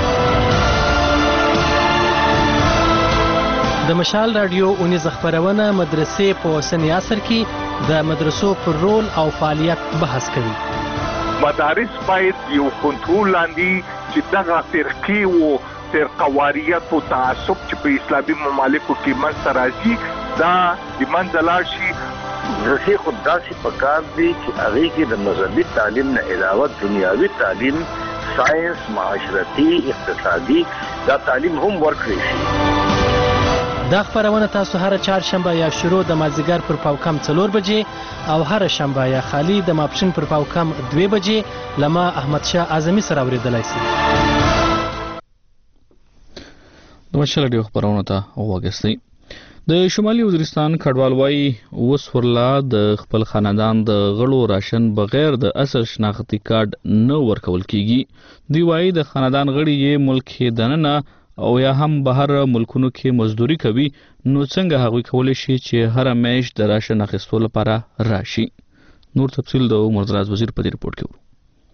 د مشال رادیو اونیز خبرونه مدرسې په اوسنی عصر کې د مدرسو پر رول او فعالیت بحث کوي. مدارس باید یو کنټرول لاندې چې دغه فرقې وو فرقواریت او تعصب چې په اسلامي ممالکو کې منځته راځي دا د منځه لاړ شي. مدرسې خو داسې پکار دي چې هغې کې د مذهبي تعلیم نه علاوه دنیاوي تعلیم، ساینس، معاشرتي، اقتصادي دا تعلیم هم ورکړی شي. دا خبرونه تاسو هر چهارشنبه یا شروع د مازدیګر پر پاوکم څلور بجې او هر شنبه یا خالی د ماپښین پر پاوکم دوه بجې لما احمد شاه اعظمي سره اوریدلای شئ. د مشال ډیو خبرونه ته وګورئ. د شمالي وزیرستان کډوال وای اوس ورلا د خپل خاندان د غړو راشن بغیر د اصل شناختی کارت نه ورکول کیږي. دی وای د خاندان غړي یې ملک دننه او یا هم بهر ملکونو کې مزدوري کوي نو څنګه هغوی کولی شي چې هر میاشت د راشن اخیستلو لپاره راشي. نور تفصیل د عمر دراز وزیر په دې رپورت کې ورو.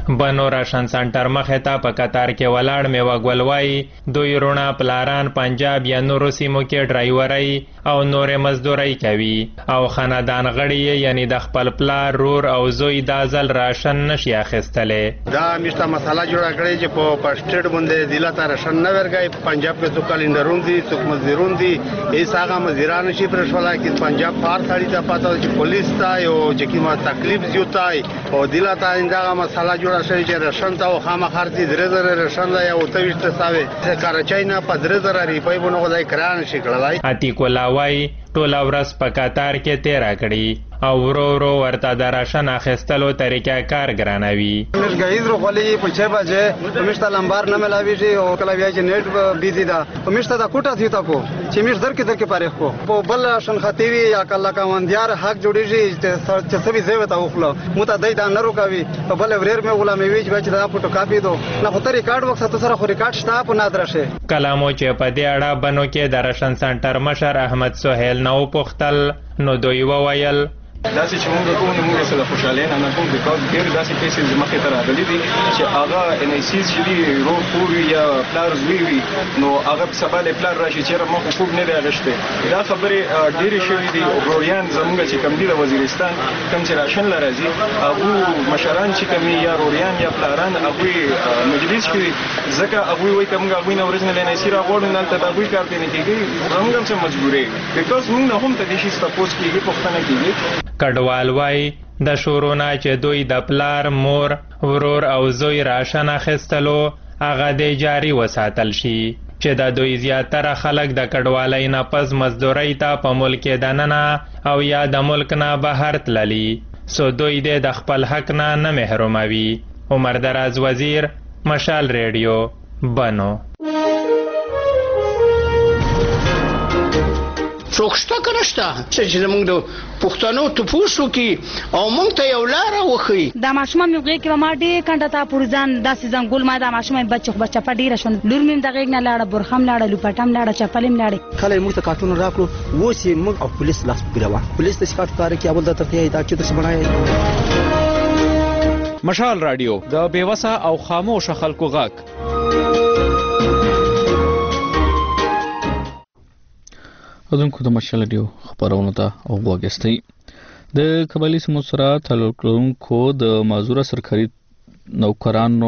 بنو راشن سنټر مخې ته په قطار کې ولاړ میوه ګل وایي دوی روڼه پلاران پنجاب یا نورو سیمو کې ډرایورۍ او نورې مزدورۍ کوي او خاندان غړي یعنی د خپل پلار رور او زوی دا ځل راشن نشي اخیستلی دا میشته مساله جوړه کړې چې په پسټیټ باندې ضلع ته راشن نه ورګي پنجاب کې څوک کلندرون دي څوک مزدورون دي ایس هغه مزدوران شي پر شولا کې پنجاب فار سړی ته پاتو چې پولیس ته یو چې کیما تکلیف زیاتای او ضلع ته انده مساله جوړه شوی چې راشن ته خامخار دي درې زره راشن یا او ته وشته ساوي کراچۍ نه په درې زره ریپای باندې غوډای کران شي کړلای اتیک الله وایي ټوله ورځ په قطار کې تیره کړي او ورو ورو ورته د راشن اخیستلو طریقه کار ګرانوي مش گایز رو خلی په چه بجې مشته لمبار نه ملاویږي او کله بیا چې نیټ بیزی ده مشته دا کوټه تھی تا کو چې مش در کې در کې پاره کو په بل شن خطیوی یا کله کا وندیار حق جوړیږي چې سبي زوی ته وخلو مو ته دای دا نه روکاوي په بل وریر مې غلامي ویج بچ دا فوټو کاپی دو نه خو ته ریکارډ وخت ته سره خو ریکارډ شته په نادرشه کلامو چې په دې اړه بنو کې د راشن سنټر مشر احمد سهیل نو پختل نو دوی وویل داسې چې موږ کوو نو موږ سره خوشاله نه کوم د کاز ډیر داسې پیسې د مخې ته راغلي دي چې هغه ان ای سیز چې دی رو پوری یا پلار زوی وي نو هغه په سبا له پلار راشي چې مخ خوب نه دی غشته دا خبره ډیره شوې دي او روریان زموږ چې کم دی د وزیرستان کم چې راشن لرازي هغه مشران چې کمی یا روریان یا پلاران هغه مجلس کې ځکه هغه وایي کوم هغه نه ورځنه لنه سیرا غوړ نه ته دا وایي کار دی نه کیږي زموږ هم څه مجبورې بیکاز موږ هم ته دې شي تاسو کېږي پښتنه کېږي کډوال وای د شورونه چې دوی د پلار مور ورور او زوی راشن اخیستلو هغه د جاری وساتل شي چې د دوی زیاتره خلک د کډوالۍ نه پس مزدورۍ ته په ملک دننه او یا د ملک نه بهر تللي سو دوی د خپل حق نه نه محروموي عمر دراز وزیر مشال ریډیو بنو څوکشته کنهشته چې زمونږ د پښتنو تپوسو کې او مونږ ته یو لار وخی دا ماشومه مې غږی کې ما ډېر کنده تا پورزان داسې ځنګول ما دا ماشومه بچو بچا په ډیره شون لور مې د غږ نه لاړه برخم لاړه لوپټم لاړه چپلم لاړه کله موږ ته کارتون راکړو و چې موږ او پولیس لاس ګروا پولیس د شکایت کار کې اول د ترتیب دا چې څه بنای مشال رادیو د بیوسه او خاموش خلکو غږ ودونکو د مشال رادیو خبرونه ته او وګستئ د قبایلی سیمو سره تعلق لرونکو د معذوره سرکاري نوکرانو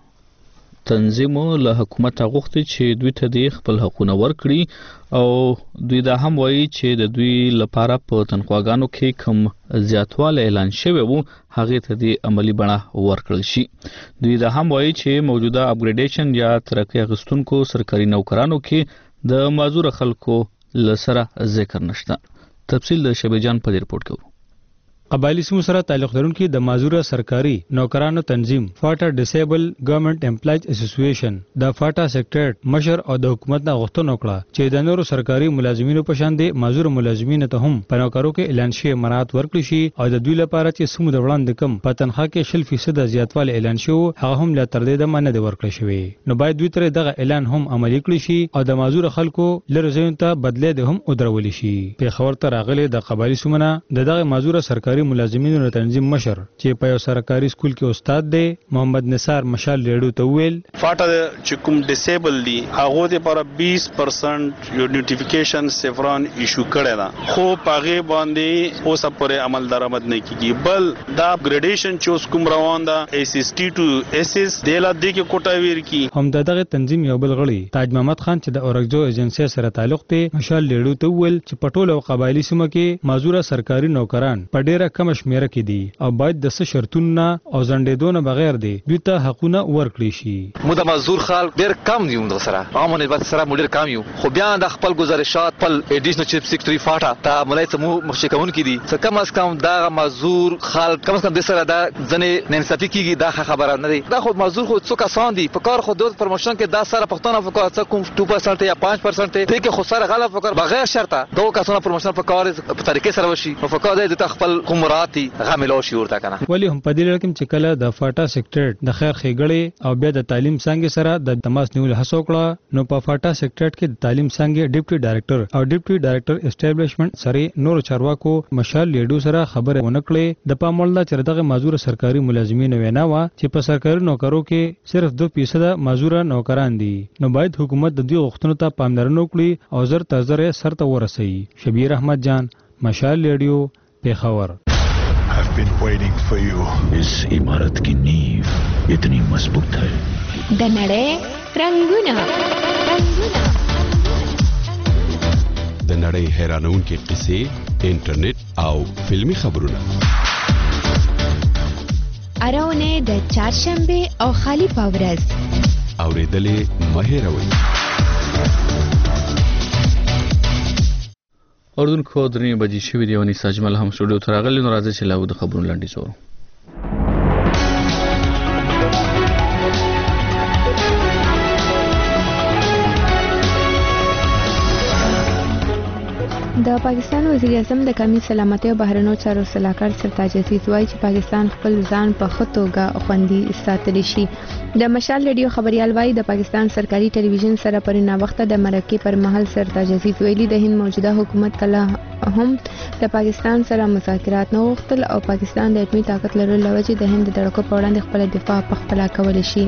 تنظیم له حکومت غوښتي چې دوی ته د خپل حقوقونه ورکړي او دوی دا هم وایي چې د دوی لپاره په تنخواګانو کې کم زیاتوالی اعلان شوی وو هغه ته د عملی بڼه ورکړل شي دوی دا هم وایي چې موجوده اپګریډیشن یا ترقی اخیستونکو سرکاري نوکرانو کې د معذوره خلکو لسره ذکر نشته تفصیل د شبيجان په ریپورت کې قبایلی سیمو سره تعلق لرونکي د معذوره سرکاري نوکرانو تنظیم فاټا ډیسیبل ګورنمنت امپلایز اسوسییشن د فاټا سیکریټر مشر او د حکومت نه غوښتنه وکړه چې د نورو سرکاري ملازمینو په شان دي معذور ملازمینو ته هم په نوکرو کې اعلان شوی مراعات ورکړي شي او د دوی لپاره چې سمو د وړاندې کم په تنخواه کې شل فیصد زیاتوالی اعلان شو هغه هم لا تر دې د مننه دی ورکړی شوی نو باید دوی تر دغه اعلان هم عملي کړی شي او د معذور خلکو لره ځین ته بدله ده هم ودرول شي په خبر ته راغلي د قبایلی سیمونه دغه معذور سرکاري ملازمینو تنظیم مشر چې په یو سرکاري سکول کې استاد دی محمد نثار مشال ریډیو ته ویل فاټا چې کوم ډیسیبل دی هغه لپاره بیس پرسنټ یو نوټیفیکیشن سفران ایشو کړی دا خو پاغه باندې اوس پرې عمل درآمد نه کیږي بل دا اپګریډیشن چې اوس کوم روان دا ایس ایس ټي ټو ایس ایس د لا د کې کوټا ویر کی هم دغه تنظیم یو بل غړي تاج محمد خان چې د اورګجو ایجنسی سره تعلق دی مشال ریډیو ته ویل چې پټول او قبایلی سیمه کې معذوره سرکاري نوکران په ډیره کم شمیره کې دي او باید د څه شرطونو او ځنډېدونو بغیر دي دوی ته حقونه ورکړي شي مو د معذور خلک ډېر کم دي موږ سره عامه نسبت سره موږ ډېر کم یو خو بیا د خپل گزارشات خپل ایډیشنل چیف سیکریټری فاټا ته ملایته مو مخشکون کې دي څه کم از کم دا معذور خلک کم از کم د سره دا ځنې ننصافي کیږي دا خبره نه دي دا خو معذور خو څوک آسان دي په کار خو د پروموشن کې دا سره پښتون فکر څه کوم دو پرسنټ یا پنځه پرسنټ ته کې خو سره غلط فکر بغیر شرطه دوه کسانه پروموشن په کار په طریقې سره وشي په فکر د خپل کومراتي غاملو شي ورته کنه. ولی هم په دې لړ کې چې کله د فاټا سیکریټریټ د خیر ښېګړې او بیا د تعلیم څانګې سره د تماس نیول هڅه وکړه نو په فاټا سیکریټریټ کې د تعلیم څانګې ډیپټي ډایریکټر او ډیپټي ډایریکټر اسټابلیشمنت سره نور چارواکو مشال لیډو سره خبره ونه کړې. د پاموړ دا چې دغه معذور سرکاري ملازمین وینا وا چې په سرکاري نوکرو کې صرف دو فیصد معذور نوکران دي نو باید حکومت د دې غوښتنو ته پاملرنه وکړي او زر تر زر سر ته ورسوي. شبیر احمد جان مشال ریډیو پیښور. I've been waiting for you. इस इमारत की नींव इतनी मजबूत है. د نړۍ رنگونه رنگونه د نړۍ حیرانونکې قصې انټرنیټ او فلمی خبرونه اراونه د چهارشنبه او خالی پاورز اوریدلې مهیروي. اردن کو درې بجې شوې دی او نس اجمل هم سټوډیو ته راغلی نو راځي چې لاو د خبرونو لاندې زورو. د پاکستان وزیر اعظم د قومي سلامتۍ او بهرنیو چارو سلاکار سرتاج عزیز وایي چې پاکستان خپل ځان په ښه توګه خوندي ساتلی شي. د مشال ریډیو خبريال وایي د پاکستان سرکاري ټلویزیون سره پر ناوخته د مرکې پر مهال سرتاج عزیز ویلي د هند موجوده حکومت کله هم د پاکستان سره مذاکرات نه غوښتل او پاکستان د اټومي طاقت لرلو لوجې د هند د دړکو په وړاندې خپل دفاع په خپله کولی شي.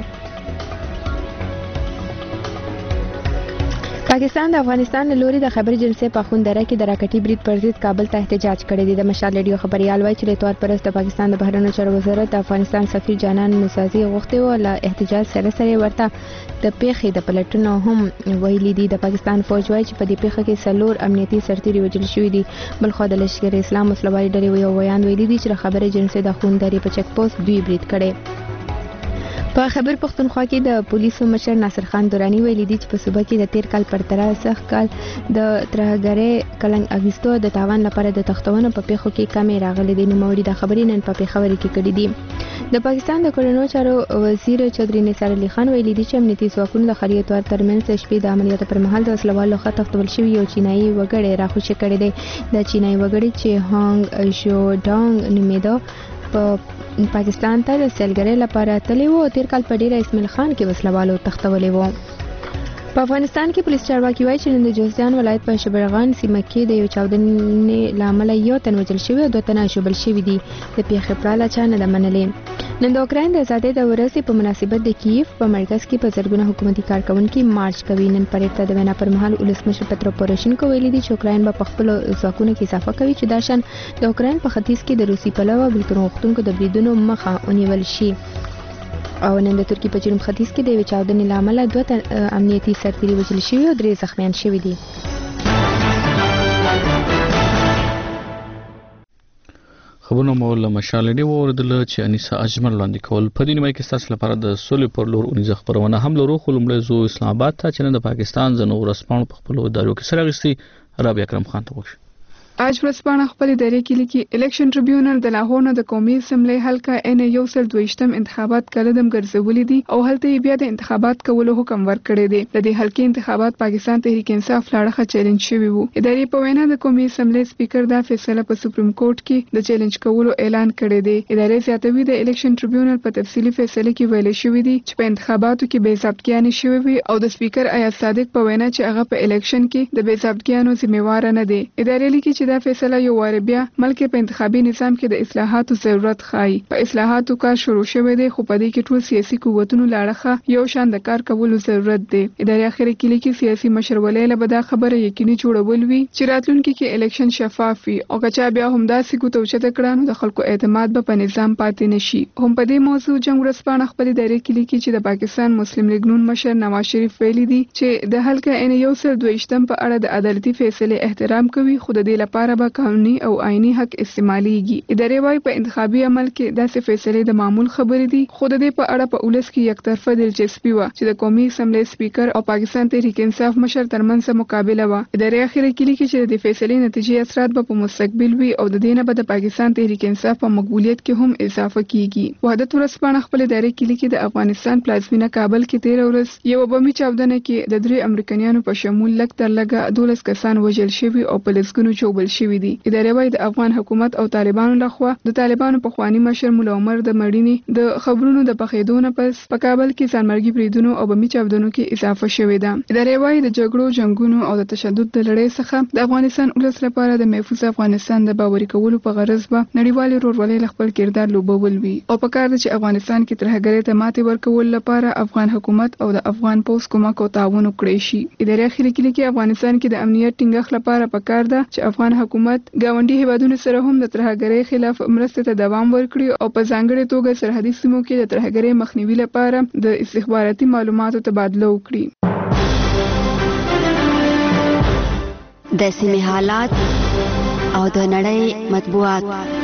پاکستان د افغانستان له لوري د خیبر جنسي پاخوندره کې د راکټي برید پر ضد کابل ته احتجاج کړی دی. د مشال ریډیو خبريال وایي چې د اتوار پرست د پاکستان د بهرنیو چارو وزارت د افغانستان سفیر جانان موسازي غوښتي و له احتجاج سره سره ورته د پیښې د پلټنو هم ویلي دي. د پاکستان فوج وایي چې په دې پیښه کې څلور امنیتي سرتیري وژل شوي دي. بل خو د لشکر اسلام وسلوالي ډلې یو ویان ویلي دي چې د خبر جنسي د خوندري په چک پوسټ دوی برید کړي. په خبر پښتونخوا کې د پولیسو مشر ناصر خان دورانی ویلي دي چې په صوبه کې د تیر کال پر تر سخت کال د ترهګرۍ کلنګ اغستو د تاوان لپاره د تختونو په پیښو کې کمی راغلي دي. نوموړي د خبرې نن په پیښور کې کړې دي. د پاکستان د کورونو چارو وزیر چودري نثار علي خان ویلي دي چې امنیتي ځواکونو د خریې اتوار ترمنځ شپې د عملیاتو پر مهال د وسلوالو خط تختول شوی یو چینایي وګړی راخوشي کړی دی. د چینایي وګړي چې هانګ شو ډانګ نومیده په پاکستان ته د سیلګرۍ لپاره تللی و او تیر کال په ډیره اسماعیل خان کې وسلوالو تختولې و. په افغانستان کې پولیس چارواکي وایي چې نن د جوزجان ولایت په شبرغان سیمه کې د یو چاودنې له امله یو تن وژل شوی او دوه تنه ژوبل شوي دي. د پیښې پړاله چا نه ده منلې. نن د اوکراین د ازادۍ د ورځې په مناسبت د کیف په مرکز کې په زرګونه حکومتي کارکونکي مارچ کوي. نن پریډ ته د وینا پر مهال ولسمشر پترو پوروشینکو ویلي دي چې اوکراین به په خپلو ځواکونو کې اضافه کوي چې دا شان د اوکراین په ختیځ کې د روسي پلوه بریتون غوښتونکو د بریدونو مخه ونیول شي. او نن د ترکیې په جنوب ختیځ کې د یوې چاودنې له امله دوه تن امنیتي سرتیري وژل شوي او درې زخمیان شوي دي. خبرونه مو له مشال ریډیو اوریدله چې انیسا اجمل وړاندې کول. په دې نیمه کې ستاسو لپاره د سولې پر لور اونیزه خبرونه هم لرو خو لومړی زو اسلام آباد ته چې نن د پاکستان ځینو ورسپانو په خپلو ادارو کې سره اخیستي. رابعه اکرم خان ته وښي. آج ورځپاڼه خپل ادارې کې لیکي الیکشن ټریبیونل د لاهور نه د قومي اسمبلی حلقه ان یو سل دویشتم انتخابات کلدم ګرځولي دي او هلته بیا د انتخابات کولو حکم ورکړی دی. د دې حلقې انتخابات پاکستان تحریک انصاف لاړه چیلنج شوی وو. ادارې په وینا د قومي اسمبلی سپیکر دا فیصله په سپریم کورټ کې د چیلنج کولو اعلان کړی دی. ادارې زیاتوي د الیکشن ټریبیونل په تفصیلی فیصله کې ویل شوی دی چې په انتخاباتو کې بې ضابطګیانې شوی وي او د سپیکر ایاز صادق په وینا چې هغه په الیکشن کې د بې ضابطګیانو ذمہوار نه دی. ادارې لیکي چې دا فیصله یو بیا ملک په انتخابي نظام کې د اصلاحاتو ضرورت ښایي. په اصلاحاتو کار شروع شوی دی خو په دې کې ټول سیاسي قوتونو لاړه یو شان د کار کولو ضرورت دی. ادارې اخر کې لیکي سیاسي مشرولۍ له به دا خبره یقیني جوړول وي چې راتلونکي کې الیکشن شفاف وي او کچا بیا هم داسې ګوتوچته کړه نو د خلکو اعتماد به په نظام پاتې نشي. هم په دې موضوع جنگ ورځپاڼه خپل ادارې کې لیکي چې د پاکستان مسلم لیگ نون مشر نواز شریف ویلي دي چې د حلقه ان یو سل دویشتم په اړه د عدالتي فیصله احترام کوي خو د دې لپاره به قانوني او آئینی حق استعماليږي. ادارې وايي په انتخابي عمل کې داسې فیصله د معمول خبرې دي خو د دې په اړه په اولس کې یک طرفه دلچسپي و چې د قومي اسمبلی سپیکر او پاکستان تحریک انصاف مشر ترمنځ مقابله و. ادارې اخر کې لیکي چې د فیصلې نتیجې اثرات به په مستقبل وي او د دې نه به د پاکستان تحریک انصاف په مقبولیت کې هم اضافه کیږي. وحدت ورځپاڼه خپل ادارې کې لیکي د افغانستان پلازمینه کابل کې تیر ورځ یو بمي چاودنه کې د درې امریکایانو په شمول لک تر لګه دولس کسان وژل شوي او په لسګونو ژوبل ورکړل شوې دي. ادارې وايي د افغان حکومت او طالبانو لخوا د طالبانو پخوانی مشر مولا عمر د مړینې د خبرونو د پخېدو نه پس په کابل کې ځانمرګي بریدونو او بمي چاودنو کې اضافه شوې ده. ادارې وايي د جګړو، جنگونو او د تشدد د لړۍ څخه د افغانستان ولس لپاره د محفوظ افغانستان د باوري کولو په غرض به نړیوال ورورولۍ له خپل کردار لوبول وي او په کار ده چې افغانستان کې ترهګرۍ ته ماتې ورکول لپاره افغان حکومت او د افغان پوځ کومک او تعاون وکړي شي. ادارې اخیری کې لیکي افغانستان کې د امنیت ټینګښت لپاره په کار ده چې افغان حکومت ګاونډي هیوادونو سره هم د ترهګرۍ خلاف مرستې ته دوام ورکړي او په ځانګړې توګه سرحدي سیمو کې د ترهګرۍ مخنیوي لپاره د استخباراتي معلوماتو تبادله وکړي. د سیمې حالات او د نړۍ مطبوعات.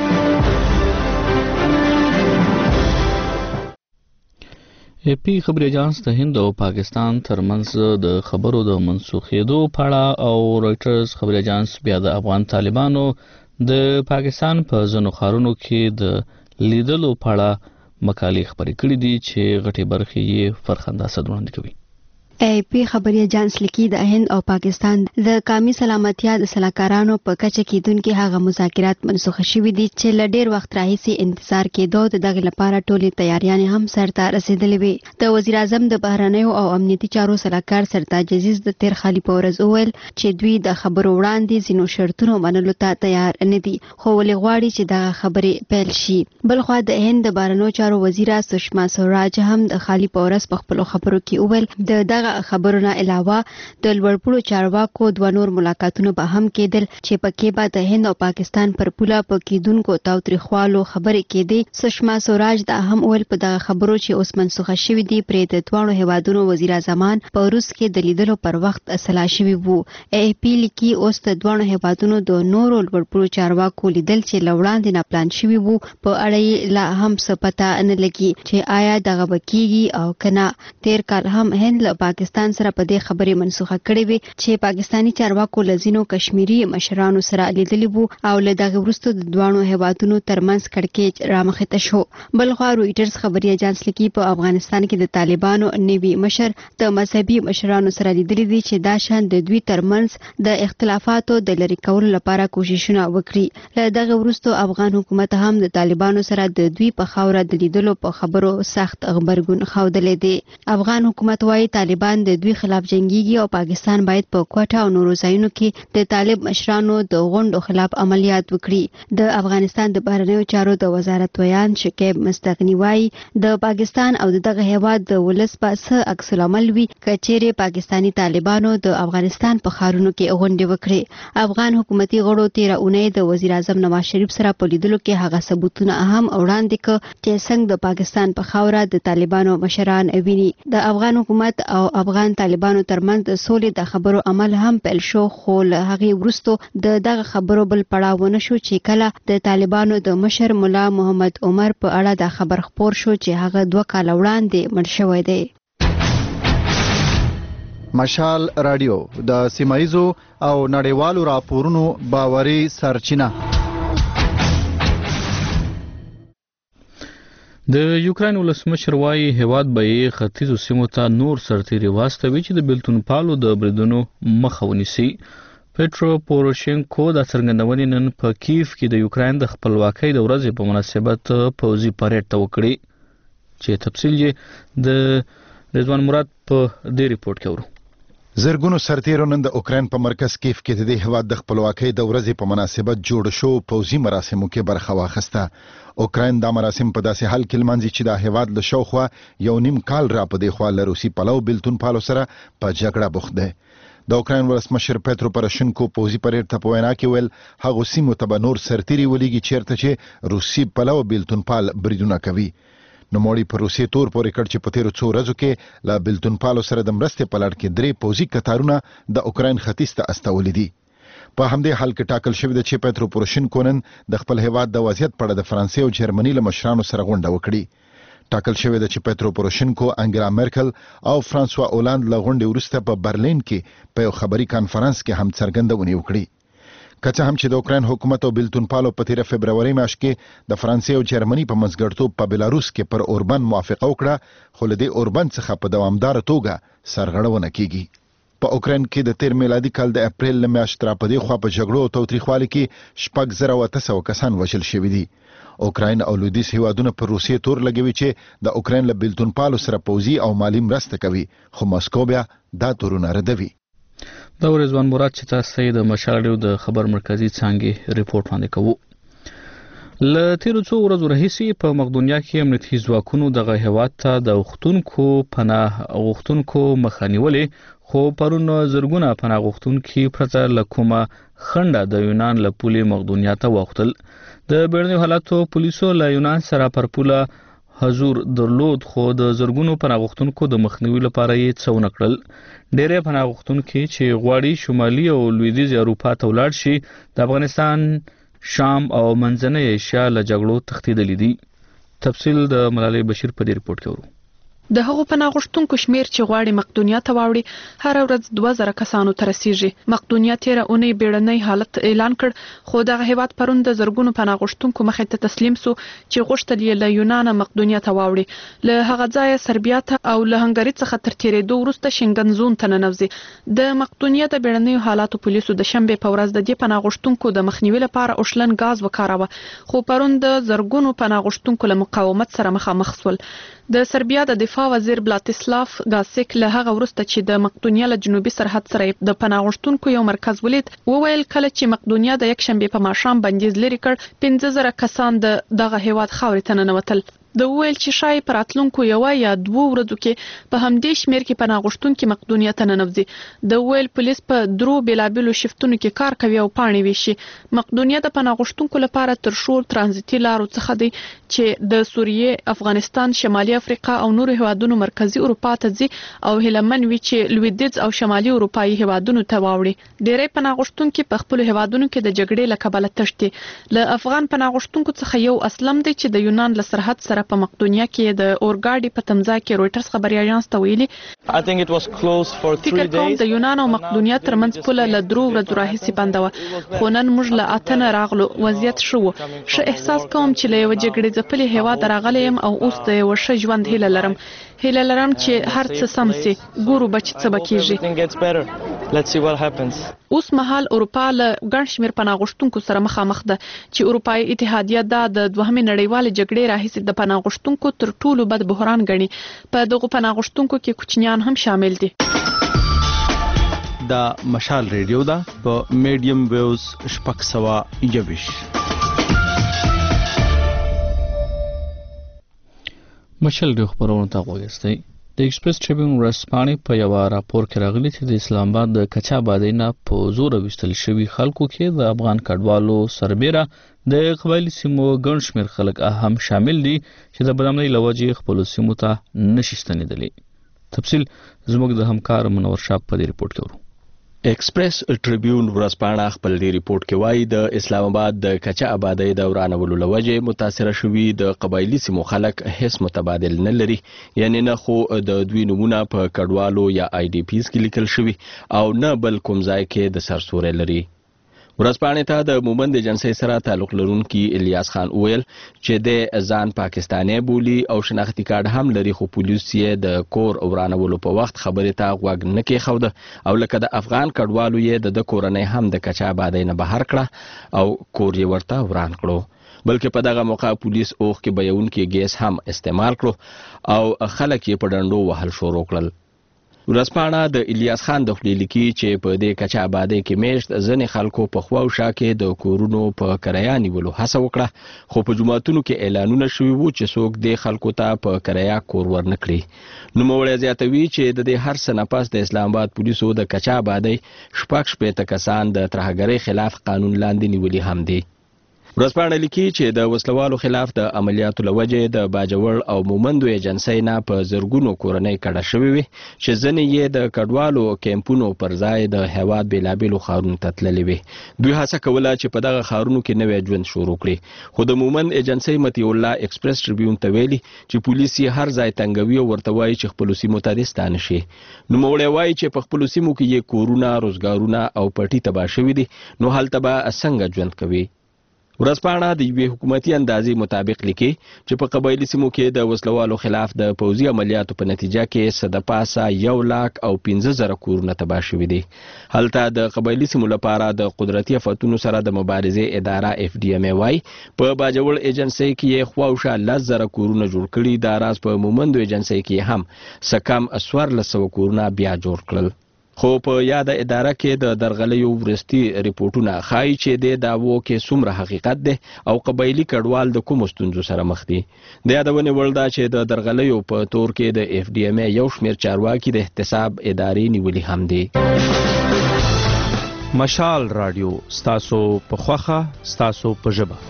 ای پی خبري اژانس د هند او پاکستان ترمنځ د خبرو د منسوخېدو په اړه او رويټرز خبري اژانس بیا د افغان طالبانو د پاکستان په ځینو ښارونو کې د لیدلو په اړه مقالې خبرې کړې دي چې غټي برخې یې فرخنده صد وړاندې کوي. ای پی خبري اژانس لیکي د هند او پاکستان د قومي سلامتیا د سلاکارانو په کچه کېدونکو هغه مذاکرات منسوخ شوي دي چې ل ډیر وخت راهیسي انتظار کېدو د دغه لپاره ټولې تیاریانې هم سرته رسیدلې وي. د وزیر اعظم د بهرنیو او امنیتي چارو سلاکار سرتاج عزیز د تیر خالي پورز وویل چې دوی د خبرو وړاندې زینو شرطونو منلو ته تیار نه دي خو ولې غواړي چې دا خبرې پیل شي. بلخوا د هند د بهرنیو چارو وزیره سشما سوراج هم د خالي پورز په خپل خبرو کې وویل د دغه خبرونه علاوه د لوړپوړو چارواکو دوه نور ملاقاتونه به هم کېدل چې پکې به د هند او پاکستان پر پوله په کېدونکو تاوتریخوالو خبرې کېدې. سشما سوراج دا هم ویل په دغه خبرو چې اوس منسوخه شوي دي پرې د دواړو هیوادونو وزیر اعظمان په روس کې د لیدلو پر وخت اصلاح شوي وو. ای پی لیکي اوس د دواړو هیوادونو د نورو لوړپوړو چارواکو لیدل چې لوړاندې نه پلان شوي وو په اړه لا هم څه پته نه لګي چې آیا دغه بکیږي او کنه. تیر کال هم هند له پاکستان سره په دې خبرې منسوخه کړې وي چې پاکستانی چارواکو لزینو کشمیری مشرانو سره لیدلی وو او له دغه وروسته د دوانو هیوادونو ترمنځ کړکېچ رامخته شو. بلخوا رويټرز خبري اژانس لیکي په افغانستان کې د طالبانو نوي مشر د مذهبي مشرانو سره لیدلی دي چې دا شان د دوی ترمنځ د اختلافاتو د لری کولو لپاره کوششونه وکړي. له دغه وروسته افغان حکومت هم د طالبانو سره د دوی په خاوره د لیدلو په خبرو سخت خبرګون خوندلې دي. افغان حکومت وايي طالبان د دوی خلاف جنگيږي او پاکستان باید په کوټه او نورو ځایونو کې د طالب مشرانو د غونډو خلاف عملیات وکړي. د افغانستان د بهرنیو چارو د وزارت ویان شکیب مستغنی وايي د پاکستان او دغه هیواد د ولس په څه عکس العمل وي کچېره پاکستانی طالبانو د افغانستان په خارونو کې غونډې وکړي. افغان حکومتي غړو تیر اونۍ د وزیر اعظم نواز شریف سره په لیدلو کې هغه ثبوتونه هم وړاندې کړ چې څنګه د پاکستان په خاوره د طالبانو مشران ویني. د افغان حکومت او افغان طالبانو ترمنځ د سولې د خبرو عمل هم پیل شو خو له هغې وروسته د دغه خبرو بل پړاو ونه شو چې کله د طالبانو د مشر مولا محمد عمر په اړه دا خبر خپور شو چې هغه دوه کاله وړاندې مړ شوی دی. مشال رادیو د سیمایزو او نړیوالو راپورونو باوري سرچینه. د یوکرين ولسمشر وايي هیواد به یې ختیځو سیمو ته نور سرتیري واستوي چې د بیلتون پالو د بریدونو مخه ونیسي. پټرو پوروشینکو د څرګندونې نن په کیف کې د یوکرين د خپلواکۍ د ورځې په مناسبت پوځي پریډ ته وکړي چې تفصیل یې د رضوان مراد په دې ریپورت کې ورو. زرګونو سرتیرو نن د اوکرين په مرکز کیف کې د هیواد د خپلواکۍ د ورځې په مناسبت جوړ شو پوځي مراسمو کې برخه واخیسته. اوکرين د مراسم په داسې حال کې لمانځي چې د هیواد له شاوخوا یو نیم کال را په دی خوا له روسي پلو بیلتون پالو سره په جګړه بوخت دی. د اوکرين ولسمشر پټرو پروشینکو پوځي پریډ ته په وینا کې ویل هغه سیمو ته به نور سرتیري ولېږي چیرته چې روسي پلو بیلتون پال بریدونه کوي. نو موړي په روسي تور پورې کړ چې په تیرو څو ورځو کې لا بیلتون پالو سره د مرستې په لړ کې درې پوځي کتارونه د اوکرين ختیځ ته استولې دي. په همدې حال کې ټاکل شوی دی چې پټرو پوروشینکو نن د خپل هیواد د وضعیت په اړه د فرانسې او جرمني له مشرانو سره غونډه وکړي. ټاکل شوی دی چې پټرو پوروشینکو انګلا مرکل او فرانسوا اولاند له غونډې وروسته په برلین کې په یو خبري کانفرنس کې هم څرګندونه وکړي. کچه هم چې د اوکرين حکومت او بیلتون پالو په تیر فبرवरी میاشت کې د فرانسې او جرمني په منځګړیتوب په بلاروس کې پر اوربان موافقه وکړه خو له دې اوربان څخه په دوامدار توګه سرغړونه کیږي. په اوکراین کې د تیر میلادي کال د اپریل له میاشتې را په دې خوا په جګړو او تاوتریخوالي کې شپږ زره او اته سوه کسان وژل شوي دي. اوکراین او لویدیځ هیوادونه پر روسیې تور لګوي چې د اوکراین له بیلتون پالو سره پوځي او مالی مرسته کوي، خو مسکو بیا دا تورونه ردوي. دا ورځوان مراد چې تاسو د مشال رادیو د خبر مرکزی څانګې ریپورت باندې کوو. ل تیرو څو ورځو راهیسې په مقدونیا کې امنیتي ځواکونو دغه هیواد ته د غوښتونکو پناه غوښتونکو مخه نیولې، خو پرون زرګونه پناه غوښتونکي پرته له کومه خنډه د یونان له پولې مقدونیا ته واوښتل. د بیړنیو حالاتو پولیسو له یونان سره پر پوله حضور درلود، خو د زرګونو پناه غوښتونکو د مخنیوي لپاره یې څه ونه کړل. ډېری پناه غوښتونکي چې غواړي شمالي او لویدیځ اروپا ته ولاړ شي د افغانستان، شام او منځنۍ ایشیا له جګړو تښتېدلي دي. تفصیل د ملالۍ بشیر په دې ریپورت کې ورو. د هغو پناه غوښتونکو شمیر چې غواړي مقدونیا ته واوړي هر ورځ دوه زره کسانو ته رسیږي. مقدونیا تیره اونۍ بیړنی حالت اعلان کړ، خو دغه هیواد پرون د زرګونو پناه غوښتونکو مخې ته تسلیم سو چې غوښتل یې له یونان مقدونیا ته واوړي. له هغه ځایه سربیا ته او له هنګري څخه تر تیرېدو وروسته شنګن زون ته ننوځي. د مقدونیا د بیړنیو حالاتو پولیسو د شنبې په ورځ د دې پناه غوښتونکو د مخنیوي لپاره اوشلن غاز وکاراوه، خو پرون د زرګونو پناه غوښتونکو له مقاومت سره مخامخ شول. د سربیا د دفاع وزیر بلاتیسلاف گاسیک له هغه وروسته چې د مقدونیا له جنوبي سرحد سره د پناه غوښتونکو یو مرکز ولید، وویل کله چې مقدونیا د یک شنبې په ماښام بندیز لري کړ، پنځه زره کسان د دغه هیواد خاورې ته ننوتل. د وویل چې شای پر راتلونکو یو یا دوه ورځو کې په همدې شمیر کې پناه غوښتونکي مقدونیا ته ننوځي. د وویل پولیس په درو بیلابیلو شفتونو کې کار کوي او پاڼې ویشي. مقدونیا د پناه غوښتونکو لپاره تر شور ترانزیتي لارو څخه دی چې د سوریې، افغانستان، شمالي افریقا او نورو هیوادونو مرکزی اروپا ته ځي او هیلمن وی چې لویدیځ او شمالي اروپایي هیوادونو ته واوړي. ډېری پناه غوښتونکي په خپل هیوادونو کې د جګړې له کبله تښتي. له افغان پناه غوښتونکو څخه یو اسلم دی چې د یونان له سرحد سره په مقدونیا کې د اورګاډي په تمځای کې رويټرز خبري اژانس ته ویلي فکر کوم د یونان او مقدونیا ترمنځ پوله له درو ورځو راهیسې بنده وه، خو نن موږ له اتنه راغلو، وضعیت ښه و. ښه احساس کوم چې له یوه جګړې ځپلي هیواد راغلی یم او اوس د یوه ښه ژوند هیله لرم. هیله لرم چې هر څه سم سي، ګورو به چې څه به کیږي. اوس مهال اروپا له ګڼ شمېر پناه غوښتونکو سره مخامخ ده چې اروپایي اتحادیه دا د دوهمې نړیوالې جګړې راهیسې د پناه غوښتونکو تر ټولو بد بحران ګڼي. په دغو پناه غوښتونکو کې کوچنیان هم شامل دي. دا مشال ریډیو ده په میډیم ویوز شپږ سوه یویش. مشال ریډیو خبرونه ته غوږ یاستئ. د ایکسپریس ټریبیون ورځپاڼې په یوه راپور کې راغلي چې د اسلام آباد د کچا آبادۍ نه په زوره ویستل شوي خلکو کې د افغان کډوالو سربیره د قبایلي سیمو ګڼ شمېر خلک هم شامل دي چې د بدامنۍ له وجې خپلو سیمو ته نشي ستنېدلی. تفصیل زموږ د همکار منور شاه په دې ریپورت کې ورو. ایکسپریس ټریبیون ورځپاڼه خپل دی ریپورت کې وایي د اسلام آباد د کچا آبادۍ د ورانولو له وجې متاثره شوي د قبایلي سیمو خلک هیڅ متبادل نه لري، یعنی نه خو د دوی نومونه په کډوالو یا آی ډي پیز کې لیکل شوي او نه بل کوم ځای کې د سرسوري لري. ورځپاڼې ته د مومند ایجنسۍ سره تعلق لرونکي الیاس خان وویل چې د ځان پاکستاني بولي او شناختي کارت هم لري، خو پولیس یې د کور ورانولو په وخت خبرې ته غوږ نه کېښوده او لکه د افغان کډوالو یې د کورنۍ هم د کچا آبادۍ نه بهر کړه او کور یې ورته وران کړو. بلکې په دغه موقع پولیس اوښ کې بهیونکي ګیس هم استعمال کړو او خلک یې په ډنډو وهل شروع کړل. ورځپاڼه د الیاس خان د خولې لیکي چې په دې کچا آبادۍ کې میشت ځینې خلکو په خوا او شا کې د کورونو په کرایه نیولو هڅه وکړه، خو په جوماتونو کې اعلانونه شوي وو چې څوک دې خلکو ته په کرایه کور ورنه کړي. نوموړی زیاتوي چې د دې هر څه نه پس د اسلام آباد پولیسو د کچا آبادۍ شپږ شپېته کسان د ترهګرۍ خلاف قانون لاندې نیولي هم دي. ورځپاڼه لیکي چې د وسلوالو خلاف د عملیاتو له وجې د باجوړ او مومندو ایجنسۍ نه په زرګونو کورنۍ کډه شوې وي چې ځینې یې د کډوالو کیمپونو پر ځای د هیواد بېلابېلو ښارونو ته تللې وي. دوی هڅه کوله چې په دغه ښارونو کې نوی ژوند شروع کړي، خو د مومند ایجنسۍ مطیع الله ایکسپریس ټریبیون ته ویلي چې پولیس یې هر ځای تنګوي او ورته وایي چې خپلو سیمو ته دې ستانه شي. نوموړی وایي چې په خپلو سیمو کې یې کورونه، روزګارونه او پټي تباه شوي دي، نو هلته به څنګه ژوند کوي. ورځپاڼه د یوې حکومتي اندازې مطابق لیکي چې په قبایلي سیمو کې د وسلوالو خلاف د پوځي عملیاتو په نتیجه کې څه د پاسه یو لاک او پنځه زره کورونه تباه شوي دي. هلته د قبایلي سیمو لپاره د قدرتي آفتونو سره د مبارزې اداره اف ډي ام ای وايي په باجوړ ایجنسۍ کې یې خواوشا لس زره کورونه جوړ کړي. دا راز په مومندو ایجنسۍ کې هم څه کم څوارلس سوه کورونه بیا جوړ کړل. خو په یاده اداره کې د درغلیو وروستي ریپورټونه ښایي چې د دعوو کې څومره حقیقت دی او قبایلي کډوال د کومو ستونزو سره مخ دي. د یادونې وړ ده چې د درغلیو په تور کې د اف ډي ام ای یو شمېر چارواکي د احتساب ادارې نیولي هم دي. مشال رادیو ستاسو په خوخه ستاسو په ژبه.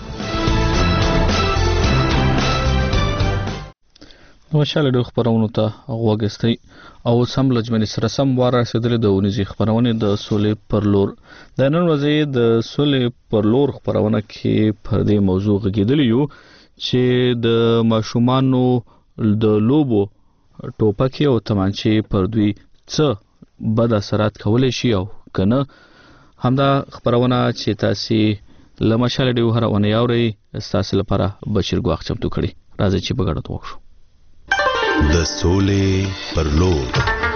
مشال رادیو خبرونو ته غوږ او سم لجمنې سره سم وار رسېدلې د اونیزې خبرونې د سولې پر لور. د نن ورځې د سولې پر لور خبرونه کې پر دې موضوع غږېدلی یو چې د ماشومانو د لوبو ټوپکې او تمانچې پر دوی څه بد اثرات کولی شي او که نه. همدا خبرونه چې تاسې له مشال رادیو هره اونۍ اورئ ستاسې لپاره بشیر ګواښ چمتو کړي. راځئ چې په ګډه وکړو. د سولې پر لور.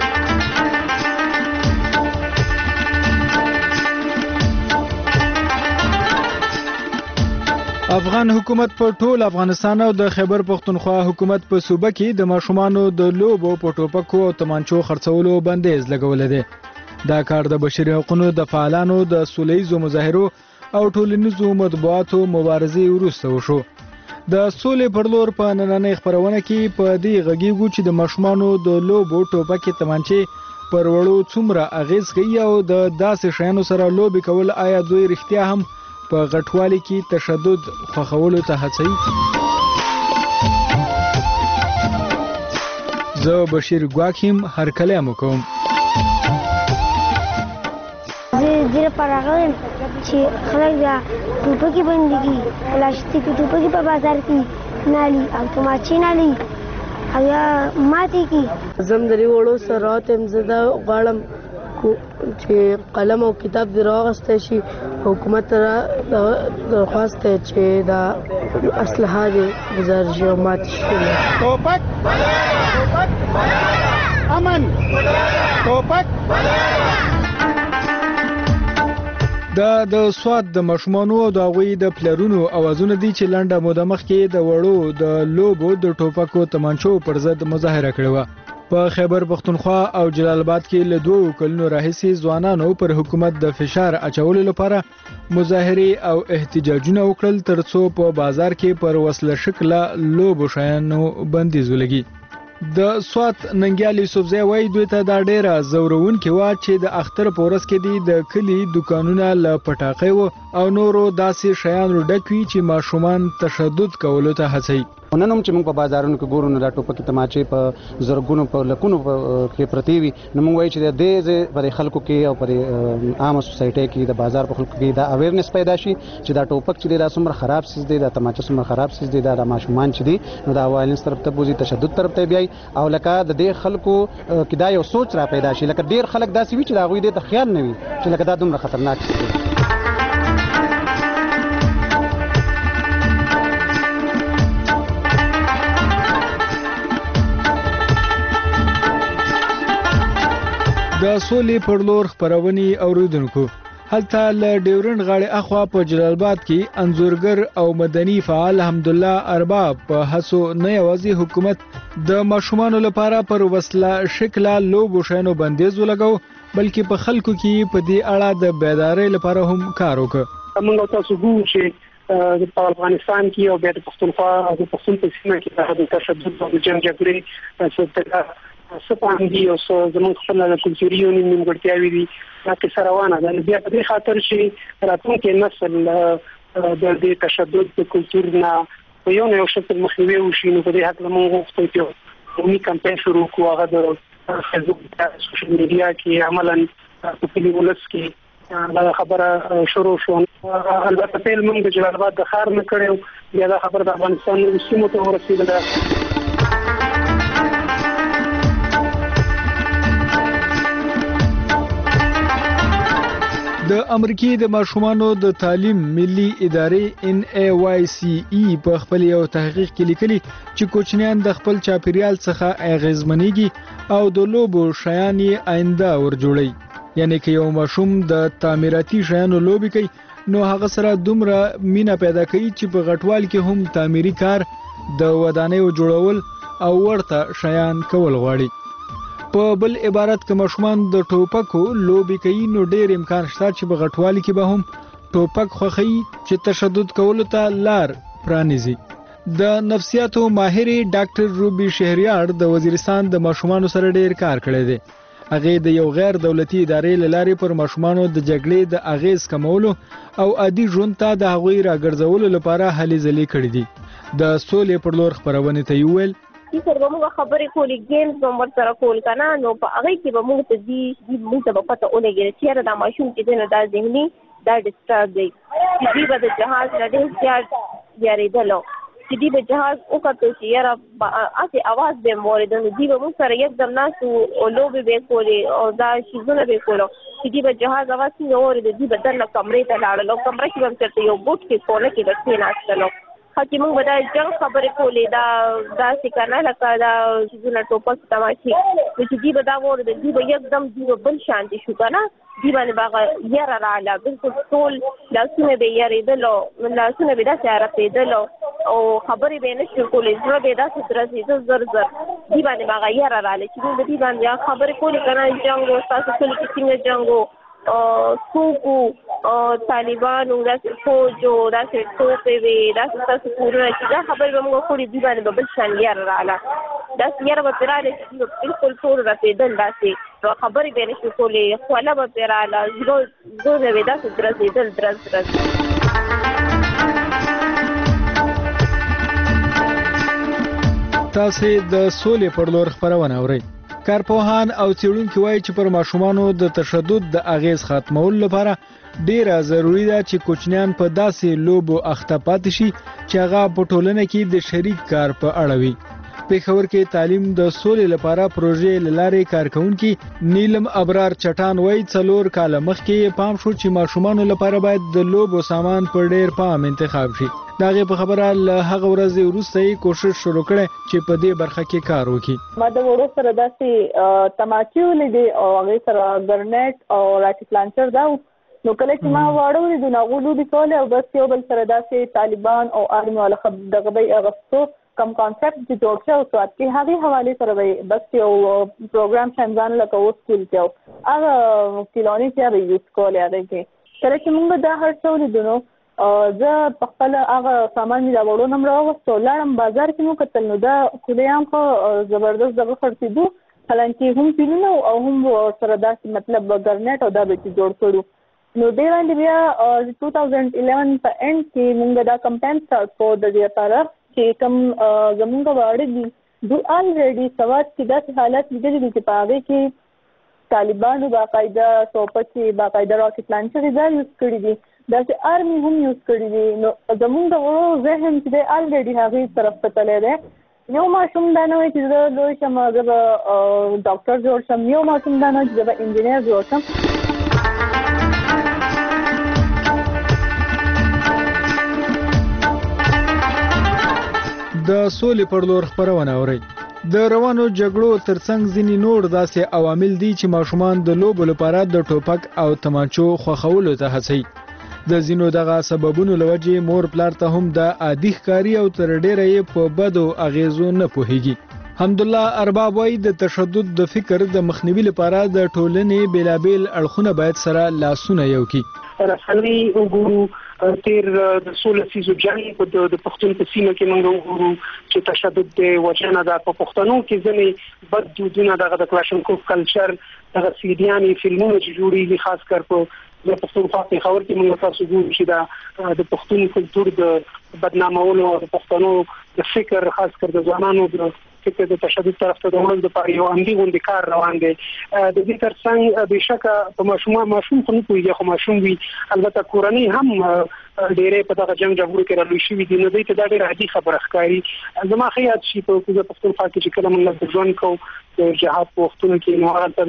افغان حکومت په ټول افغانستان او د خیبر پختونخوا حکومت په صوبه کې د ماشومانو د لوبو په ټوپکو او تمانچو خرڅولو بندیز لګولې ده. دا کار د بشري حقوقو د فعالانو د سولهییزو مظاهرو او ټولنیزو مطبوعاتو مبارزې وروسته وشو. د سولې پر لور په نننۍ خبرونه کې په دې غږیږو چې د ماشومانو د لوبو ټوپکې تمانچې پر وړو څومره اغیز کوي او د داسې شیانو سره لوبې کول آیا دوی رښتیا هم په غټوالي کې تشدد خوښولو ته هڅوي. زه بشیر ګواکیم هر کلام کوم. زه دې لپاره راغلم چې خلک دا ټوپکې بندې کړي، پلاستیکي ټوپکې په بازار کې نالي او تماچې نالي او یا ماتې کړي. زه هم د دې وړو سره راوتم. زه دا غواړم چې قلم او کتاب دې راواغستی شي. حکومت ته درخواست دی چې دا اسلحه دې گزار شي او ماتې شي. ټوپک امن ټوپک. دا د سواد د ماشومانو او د هغوی د پلرونو اوازونه دي چې لنډه موده مخکې د وړو د لوبو د ټوپکو تمانچو پر ضد مظاهره کړې وه. په خیبر پختونخوا او جلال آباد کې له دوو کلونو راهیسې ځوانانو پر حکومت د فشار اچولو لپاره مظاهرې او احتجاجونه وکړل ترڅو په بازار کې پر وسله شکله لوبو شیانو بندیز ولګي. د سوات ننګیال یوسفزی وایي دوی ته دا ډیره ځورونکې وه چې د اختر په ورځ کې دي د کلي دوکانونه له پټاقۍ و او نورو داسې شیانو ډک وي چې ماشومان تشدد کولو ته هڅوي. نن هم چې موږ په بازارونو کې ګورو نو دا ټوپکې تماچې په زرګونو په لکونو کې پرتې وي. نو موږ وایو چې د دې پر خلکو کې او پر عامه سوسایټي کې د بازار په خلکو کې دا اویرنس پیدا شي چې دا ټوپک چې دا څومره خراب سیز دی، دا تماچه څومره خراب سیز دی، دا د ماشومان چې دی نو دا وایلنس طرف ته بوزي، تشدد طرف ته بیاي. او لکه د دې خلکو کې دا یو سوچ را پیدا شي لکه ډیر خلک داسې وي چې دا غوي دې ته خیال نه وي چې لکه دا دومره خطرناک دی. د سولې پر لور خبرونې اوریدونکو، هلته له ډیورنډ غاړې اخوا په جلال آباد کې انځورګر او مدني فعال حمدالله ارباب په هڅو نه یوازې حکومت د ماشومانو لپاره پر وسله شکله لوبو شیانو بندیز ولګاو بلکې په خلکو کې په دې اړه د بیدارۍ لپاره هم کار وکړ. موږ تاسو ګورو چې په افغانستان کې او بیا د پښتونخوا او د پښتون په سیمه کې د تشدد او جنګ جګړې څخه سپاند دي او زموږ خپل د کلتوري یو نیمګړتیاوې دي چې سره روانه ده. بیا په دې خاطر چې راتلونکي نسل د دې تشدد د کلتور نه په یو نه یو شکل مخنیوي وشي. نو په دې حق موږ غوښتو چې قومي کمپاین شروع کړو. هغه د فیسبوک او سوشل میډیا کې عملاً په کلي ولس کې دا خبره شروع شو. البته پیل موږ د جلال آباد د ښار نه کړو، بیا دا خبره د افغانستان د سیمو ته ورسېدله. د امریکای د ماشومانو د تعلیم ملي ادارې ان ای واي سی ای په خپل یو تحقیق کې لیکلي چې کوچنیان د خپل چاپیریال څخه اغیزمنېږي او د لوبو شیان یې آینده ورجوړي. یعنی که یو ماشوم د تعمیراتي شیانو لوبي کوي نو هغه سره دومره مینا پیدا کوي چې په غټوال کې هم تعمیري کار د ودانیو جوړول او ورته شیان کول غواړي. په بل عبارت که ماشومان د ټوپکو لوبي کوي نو ډېر امکان شته چې په غټوالي کې به هم ټوپک خوښي چې تشدد کولو ته لار پرانیزي. د نفسیاتو ماهرې ډاکټر روبي شهریار د وزیرستان د ماشومانو سره ډېر کار کړی دی. هغه د یو غیر دولتي ادارې له لارې پر ماشومانو د جګړې د اغیز کمولو او عادي ژوند ته د هغوی راګرځولو لپاره هلې ځلې کړې دي. د سولې پر لور خپرونې ته یې وویل چې سره به موږ خبرې کولې ګیمز به موږ سره کول که نه نو په هغې کې به موږ ته دي موږ ته به پته ولګېده چې یاره دا ماشوم چې دی نو دا ذهني دا ډسټرب دی چې دوی به د جهاز نه ډېر زیات یارېدلو چې دوی به جهاز وکتو چې یاره هسې اواز به یې مو اورېده نو دوی به موږ سره یکدم ناست وو لوبې به یې کولې او دا شیزونه به یې کولو چې دوی به جهاز اواز څنګه واورېده دوی به دننه کمرې ته لاړل او کمره کې به هم چېرته یو بوټ کې کونه کې به کښېناستلو چې موږ به دا جنګ خبرې کولې دا داسې که نه لکه دا چیزونه ټوپک تماشې نو چې دوی به دا واورېدل دوی به یکدم دوی به بل شانتې شو که نه دوی باندې به هغه یره راغله بلکل ټول لاسونه به یې یارېدلو لاسونه به یې داسې عرقېدلو او خبرې به یې نه شو کولی زړه به یې داسې درزېده زر زر دوی باندې به هغه یره راغله چې موږ به دوی باندې خبرې کولې که نه جنګ و ستاسو کلي کې څنګه جنګ و څوک وو طالبانو داسې فوج و داسې ټوپې وې داسې ستاسو کورونه چې دا خبرې به موږ کړې دوی باندې به بل شان یاره راغله داسې یاره به پرې راغله چې دوی به بلکل ټول رپېدل داسې خبرې به یې نه شو کولی خوله به پرې راغله زړه به یې داسې درزېدل درز درز. تاسې د سولې پر لور خپرونه اورئ. کارپوهان او څېړونکي وایي چې پر ماشومانو د تشدد د اغیز ختمولو لپاره ډیره ضروری ده چې کوچنیان په داسې لوبو اخته پاتې شي چې هغه په ټولنه کې د شریک کار په اړه وي. پېښور کې تعلیم د سولې لپاره پروژې له لارې کارکوونکي نیلم ابرار چټان وایي څلور کاله مخکې پام شو چې ماشومانو لپاره باید د لوبو سامان په ډېر پام انتخاب شي. د هغې په خبره له هغه ورځې وروسته یې کوشش شروع کړی چې په دې برخه کې کار وکړي. ما د وړو سره داسې تماچې ولیدې او هغې سره ګرنیټ او راکټ لانچر دا نو کله چې ما واړه ولیدو نو هغو لوبې کولې او بس یو بل سره داسې طالبان او آرمي والا دغه به یې اغوستو کم کانسپټ چې جوړ شوی او سواد کې هغې حوالې سره به یې بس یو پروګرام شان ځان لکه اوس سکول کې او هغه کیلونې چې به یې یوز کولې هغې کې کله چې موږ دا هر څه ولیدو نو زه په خپل هغه سامان مې دا وړو نه م راوغوستو لاړم بازار کې مو کتل نو دا خدای هم خو زبردست دغه خرڅېدو حالانکې هم پیلونه او هم سره داسې مطلب ګرنیټ او دا به چې جوړ کړو نو دې وړاندې بیا ټو تھاوزنډ الیون په اینډ کې موږ دا کمپین سټارټ کړو د دې لپاره چې کوم زموږ واړه دي دوی الریډي سواد کې داسې حالت لیدلي دي چې په هغې کې طالبانو باقاعده ټوپکې باقاعده راکټ لانچرې دا یوز کړي دي داسې آرمي هم یوز کړي دي نو زموږ د وړو ذهن چې دی الریډي هغې طرف ته تللی دی. یو ماشوم دا نه وایي چې زه لوی شم زه به ډاکټر جوړ شم یو ماشوم دا نه وایي چې زه به انجینر جوړ شم. د سولې پر لور خپرونه اورئ. د روانو جګړو ترڅنګ ځینې نور داسې عوامل دي چې ماشومان د لوبو لپاره د ټوپک او تمانچو خوښولو ته هڅوي. د ځینو دغه سببونو له وجې مور پلار ته هم د عادي ښکاري او تر ډیره یې په بدو اغیزو نه پوهیږي. حمدالله ارباب وایي د تشدد د فکر د مخنیوي لپاره د ټولنې بیلابیل اړخونه باید سره لاسونه یو کړي. رسنۍ وګورو تیر د سوله سیزو جنګ په د پښتون په سیمه کې موږ وګورو چې تشدد د وجنه د پښتنو کې ځنې بد دودونه دغه د کلاشنکوف کلچر دغه سیډیانې فلمونه چې جوړېږي خاص کر په د پښتونخوا په خبر کې موږ تاسو ګورو چې دا د پښتون کلچر د بدنامولو او د پښتنو د فکر خاص کر د ځوانانو د فکر د تشدد طرف ته د وړل لپاره یو عمدي غونډې کار روان دی. د دې ترڅنګ بېشکه په ماشومان ماشوم خو نه پوهېږي خو ماشوم وي البته کورنۍ هم ډېرې په دغه جنګ جګړو کې رالوی شوي دي نو دوی ته دا ډېره عادي خبره ښکاري. زما ښه یاد شي په کوزه پښتونخوا کې چې کله موږ د ژوند کوو د جهاد په وختونو کې نو هغلته به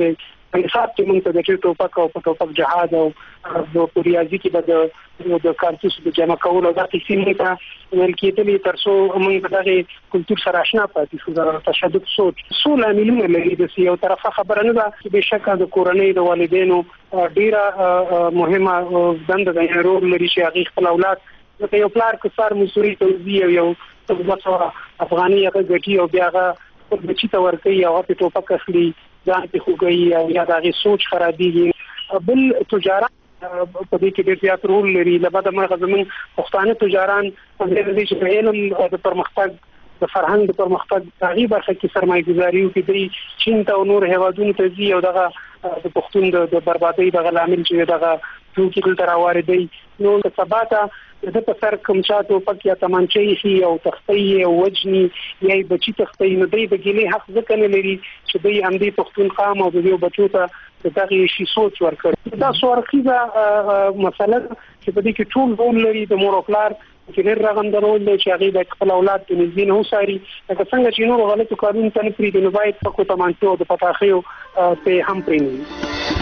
حساب کې موږ ته د ټوپک او ټوپک جهاد او د پوریازي کې د د کارتوس د جمع کولو د قسمه ته ول کېدلې تر څو موږ دغه کلچر سره آشنا پاتې شو. د تشدد سوچ څو لاملونه لري د یو طرفه خبره نه ده چې بشکه د کورنۍ د والدینو ډیره مهمه دنده د رول لري چې هغه خپل اولاد د یو پلار کثار مصوري توزیع یو څو افغاني هغه ګټي او بیا هغه د چیته ورکي او په ټوپک اخلي ځان په خوګي او یا دغه سوچ خرابيږي. بل تجارت په دې کې ډېر زیات رول لري. لبعد مرغه زمون پښتانه تجاران په دې چې په علم د پرمختګ د فرهنګ د پرمختګ تغییر برخه کې سرمایه گذاري او کې د چین ته نور هیوادونو ته ځي او دغه د پښتون د بربادۍ د غلامل چې دغه ټوکی دل تر واردي نو د ثباته د په سر کوم چاته پکې تمانچې شي او تختې او وجني یا بچی تختې نو دوی د ګلې حق ځکه نه لري چې دوی هم دې پښتون قام او دوی بچو ته دغه شی سوچ ورکړي. دا سوارخیزه مسله چې په دې کې ټول رول لري د مور او پلار چې ډېر راغندرول دی چې هغه د خپل اولاد په نږدې نه وساري لکه څنګه چې نور غلطو قانون ته نه پریږدي نو باید پکو تمانچو د پتاخیو ته هم پرېنوي.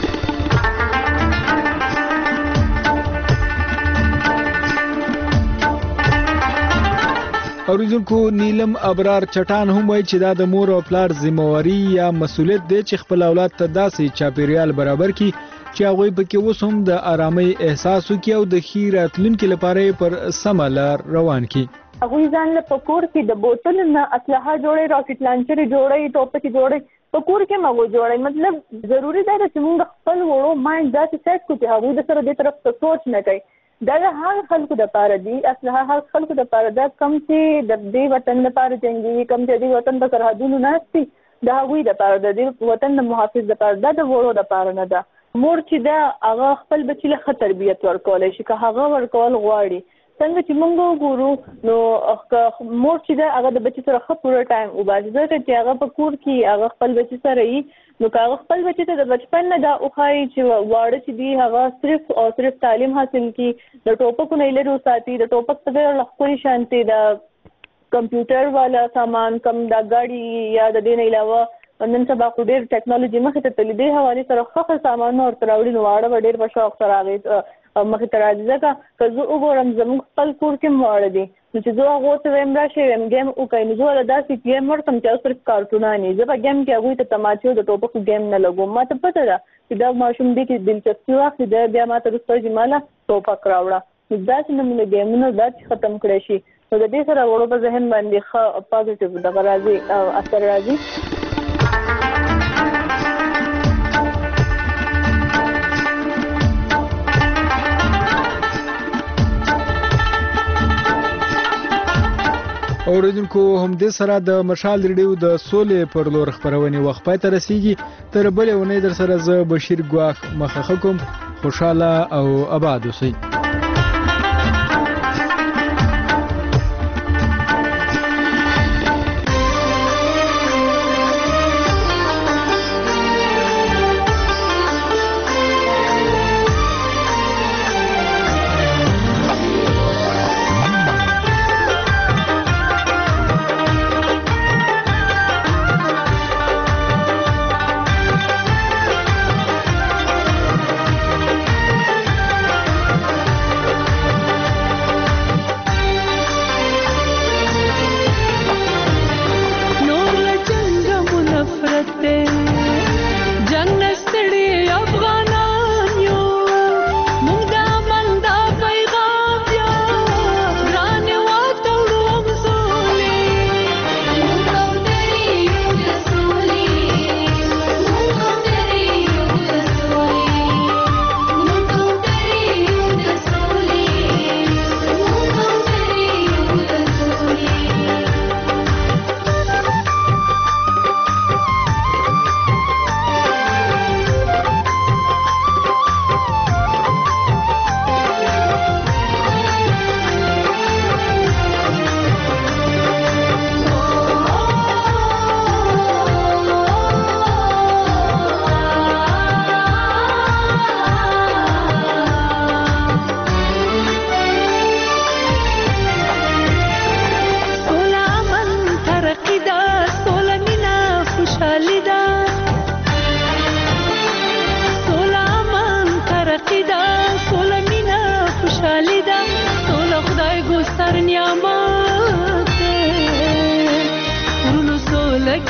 اوریدونکو نیلم ابرار چټان هم وایي چې دا د مور او پلار ذمہواری یا مسولیت دی چې خپل اولاد ته داسې چاپیریال برابر کړي چې هغه په کې اوس هم د آرامۍ احساس وکړي او د ښې راتلونکي لپاره پر سمه لار روان کړي. هغوی ځان له پکور کې د بوتل نه اسلحه جوړي، راکټ لانچر جوړي، ټوپک جوړي، پکور کې مغو جوړي. مطلب ضروری دی چې موږ خپل وړو مایند داسې سیټ کړو چې هغوی د سره دې طرف ته سوچ نه کوي. دا هر خلکو د پاره دي، اسلحه هر خلکو د پاره ده، کم چې د دې وطن لپاره جنگي، کم چې د وطن په سرحدونو ناشتي دا هغوی د پاره ده، د وطن د محافظ د پاره ده، د وړو د پاره نه ده. مور چې دا هغه خپل بچی له خطر تربیت ورکولای شي که هغه ورکول غواړي. څنګه چې موږ وګورو نو مور چې دا هغه د بچی سره خپل پوره ټایم وباسي، ځکه چې هغه په کور کې هغه خپل بچی سره یي نو هغه خپل بچی ته د بچپن نه دا اوخایي چې واړه چې دی هغه صرف او صرف تعلیم حاصل کړي، د ټوپکو نه لري وساتي، د ټوپک په ډېر لخوا شانتي د کمپیوټر والا سامان کم د غاړي یا د دې نه علاوه نن سبا خو ډېر ټیکنالوژي مخې ته تللی دی، حواله سره خاصه سامان او تراوړي نو واړه ډېر په شوق سره راغی مخې ته راځي. ځکه که زه وګورم زموږ خپل کور کې واړه دي نو چې زه هغو ته وایم راشئ ویم ګیم وکړئ نو زه له داسې ګیم ورکړم چې صرف کارټونان وي. زه په ګیم کې هغوی ته تماچې او د ټوپکو ګیم نه لګوم. ما ته پته ده چې دا ماشوم دې کې دلچسپي واخلي، دی بیا ما ته وروسته چې ما له ټوپک راوړه. نو داسې نمونه ګیمونه داسې ختم کړی شي نو د دې سره وړو په ذهن باندې ښه پازیټیو دغه راځي او اثر راځي. اوریدونکو هم دې سره د مشال ریډیو د سولې پر لور خبرونه وخت پای ته رسیږي. تر بلې ونې در سره زه بشیر ګواخ مخه کوم. خوشاله او آباد اوسئ.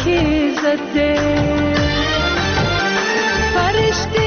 की इज्जत दे फरिश्ते